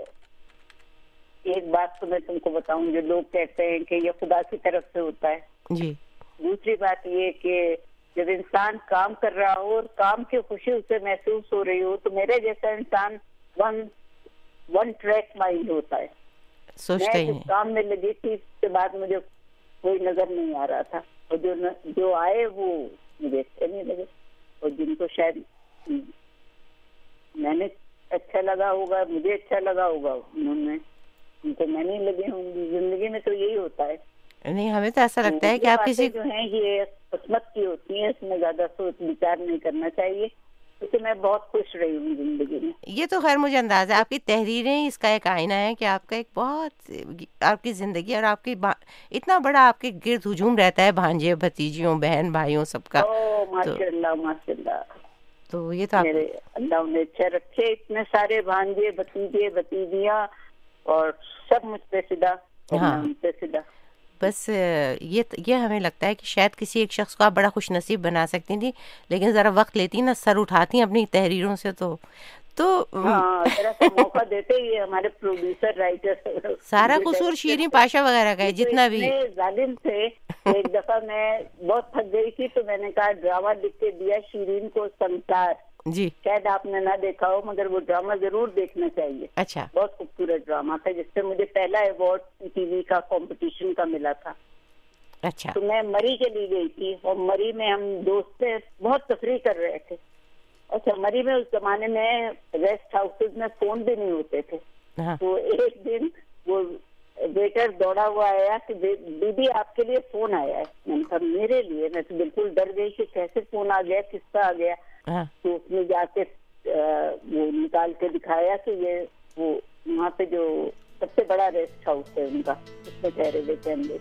एक बात तो मैं तुमको बताऊं, जो लोग कहते हैं कि ये खुदा की तरफ से होता है
जी।
दूसरी बात ये कि जब इंसान काम कर रहा हो और काम की खुशी उसे महसूस हो रही हो, तो मेरे जैसा इंसान वन ट्रैक माइंड होता है।
सोचते ही
मैं काम में लगी थी, इसके बाद मुझे कोई नजर नहीं आ रहा था, और जो आए वो मुझे अच्छे नहीं लगे, और जिनको शायद मैंने अच्छा लगा होगा, मुझे अच्छा लगा होगा, उन्होंने उनको मैं नहीं लगे होंगी। जिंदगी में तो यही होता है।
नहीं, हमें तो ऐसा लगता है कि आप किसी
जो हैं ये किस्मत की होती है, इसमें ज्यादा सोच विचार नहीं करना चाहिए, क्योंकि मैं बहुत खुश रही हूँ जिंदगी में।
ये तो खैर मुझे अंदाजा है, आपकी तहरीरें इसका एक आईना है कि आपका एक बहुत आपकी जिंदगी और आपकी इतना बड़ा आपके गिर्द हुजूम रहता है, भांजे भतीजियों बहन भाइयों सबका।
माशाल्लाह माशाल्लाह।
तो ये तो
मेरे अल्लाह ने अच्छा रखे, इतने सारे भांजे भतीजे भतीजियाँ और सब मुझ पे फिदा।
हाँ,
मुझ पे फिदा।
बस ये हमें लगता है कि शायद किसी एक शख्स को आप बड़ा खुश नसीब बना सकती थी, लेकिन ज़रा वक्त लेती ना, सर उठाती अपनी तहरीरों से तो
जरा सा मौका देते ही हमारे प्रोड्यूसर राइटर
सारा कसूर शीरीन पाशा वगैरह का है, जितना भी
जालिम थे। एक दफा मैं बहुत थक गई थी, तो मैंने कहा ड्रामा लिख के दिया शीरीन को, संसार
जी।
शायद आपने ना देखा हो, मगर वो ड्रामा जरूर देखना चाहिए।
अच्छा।
बहुत खूबसूरत ड्रामा था, जिससे मुझे पहला अवार्ड टीवी का कंपटीशन का मिला था।
अच्छा।
तो मैं मरी चली गई थी, और मरी में हम दोस्त से बहुत तफरीह कर रहे थे। अच्छा, मरी में उस जमाने में रेस्ट हाउसेज में फोन भी नहीं होते थे।
हाँ।
तो एक दिन वो वेटर दौड़ा हुआ आया कि दीदी आपके लिए फोन आया है। मैंने कहा मेरे लिए? मैं तो बिल्कुल डर गई कि कैसे फोन आ गया, किसका आ गया। तो उसने जाके वो निकाल के दिखाया कि ये वो वहाँ पे जो सबसे बड़ा रेस्ट हाउस है उनका, उसमें ठहरे हुए थे हम लोग।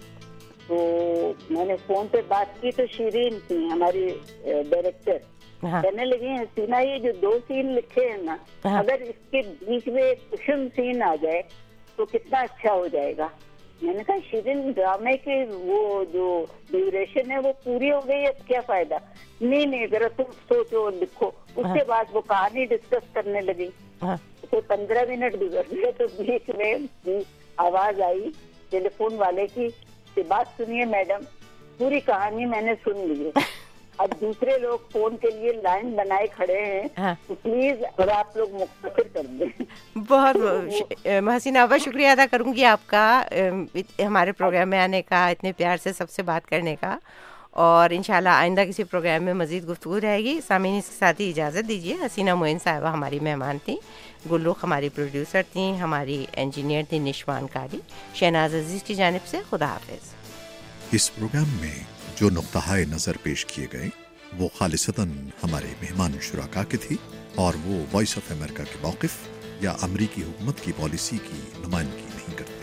तो मैंने फोन पे बात की, तो शीरीन थी हमारी डायरेक्टर। कहने लगी हसीना, ये जो 2 सीन लिखे हैं ना, अगर इसके बीच में एक कुशन सीन आ जाए तो कितना अच्छा हो जाएगा। मैंने कहा शीरीन, ड्रामे की वो जो ड्यूरेशन है वो पूरी हो गई है, क्या फायदा? नहीं अगर तुम सोचो और लिखो। उसके बाद वो कहानी डिस्कस करने लगी। तो 15 मिनट गुजर गए, तो बीच में आवाज आई टेलीफोन वाले की, बात सुनिए मैडम, पूरी कहानी मैंने सुन ली है, अब दूसरे लोग फोन के लिए लाइन बनाए खड़े हैं, तो प्लीज अगर आप लोग मुख्तसर कर दें।
बहुत हसीना अब्बा, शुक्रिया अदा करूंगी आपका हमारे प्रोग्राम में आने का, इतने प्यार से सबसे बात करने का। اور انشاءاللہ آئندہ کسی پروگرام میں مزید گفتگو رہے گی. سامعین اس کے ساتھ ہی اجازت دیجیے. حسینہ معین صاحبہ ہماری مہمان تھیں, گلرخ ہماری پروڈیوسر تھیں, ہماری انجینئر تھیں نشوان قاری. شہناز عزیز کی جانب سے خدا حافظ.
اس پروگرام میں جو نقطۂ نظر پیش کیے گئے وہ خالصتاً ہمارے مہمان شرکا کے تھی اور وہ وائس آف امریکہ کے موقف یا امریکی حکومت کی پالیسی کی نمائندگی نہیں کرتے.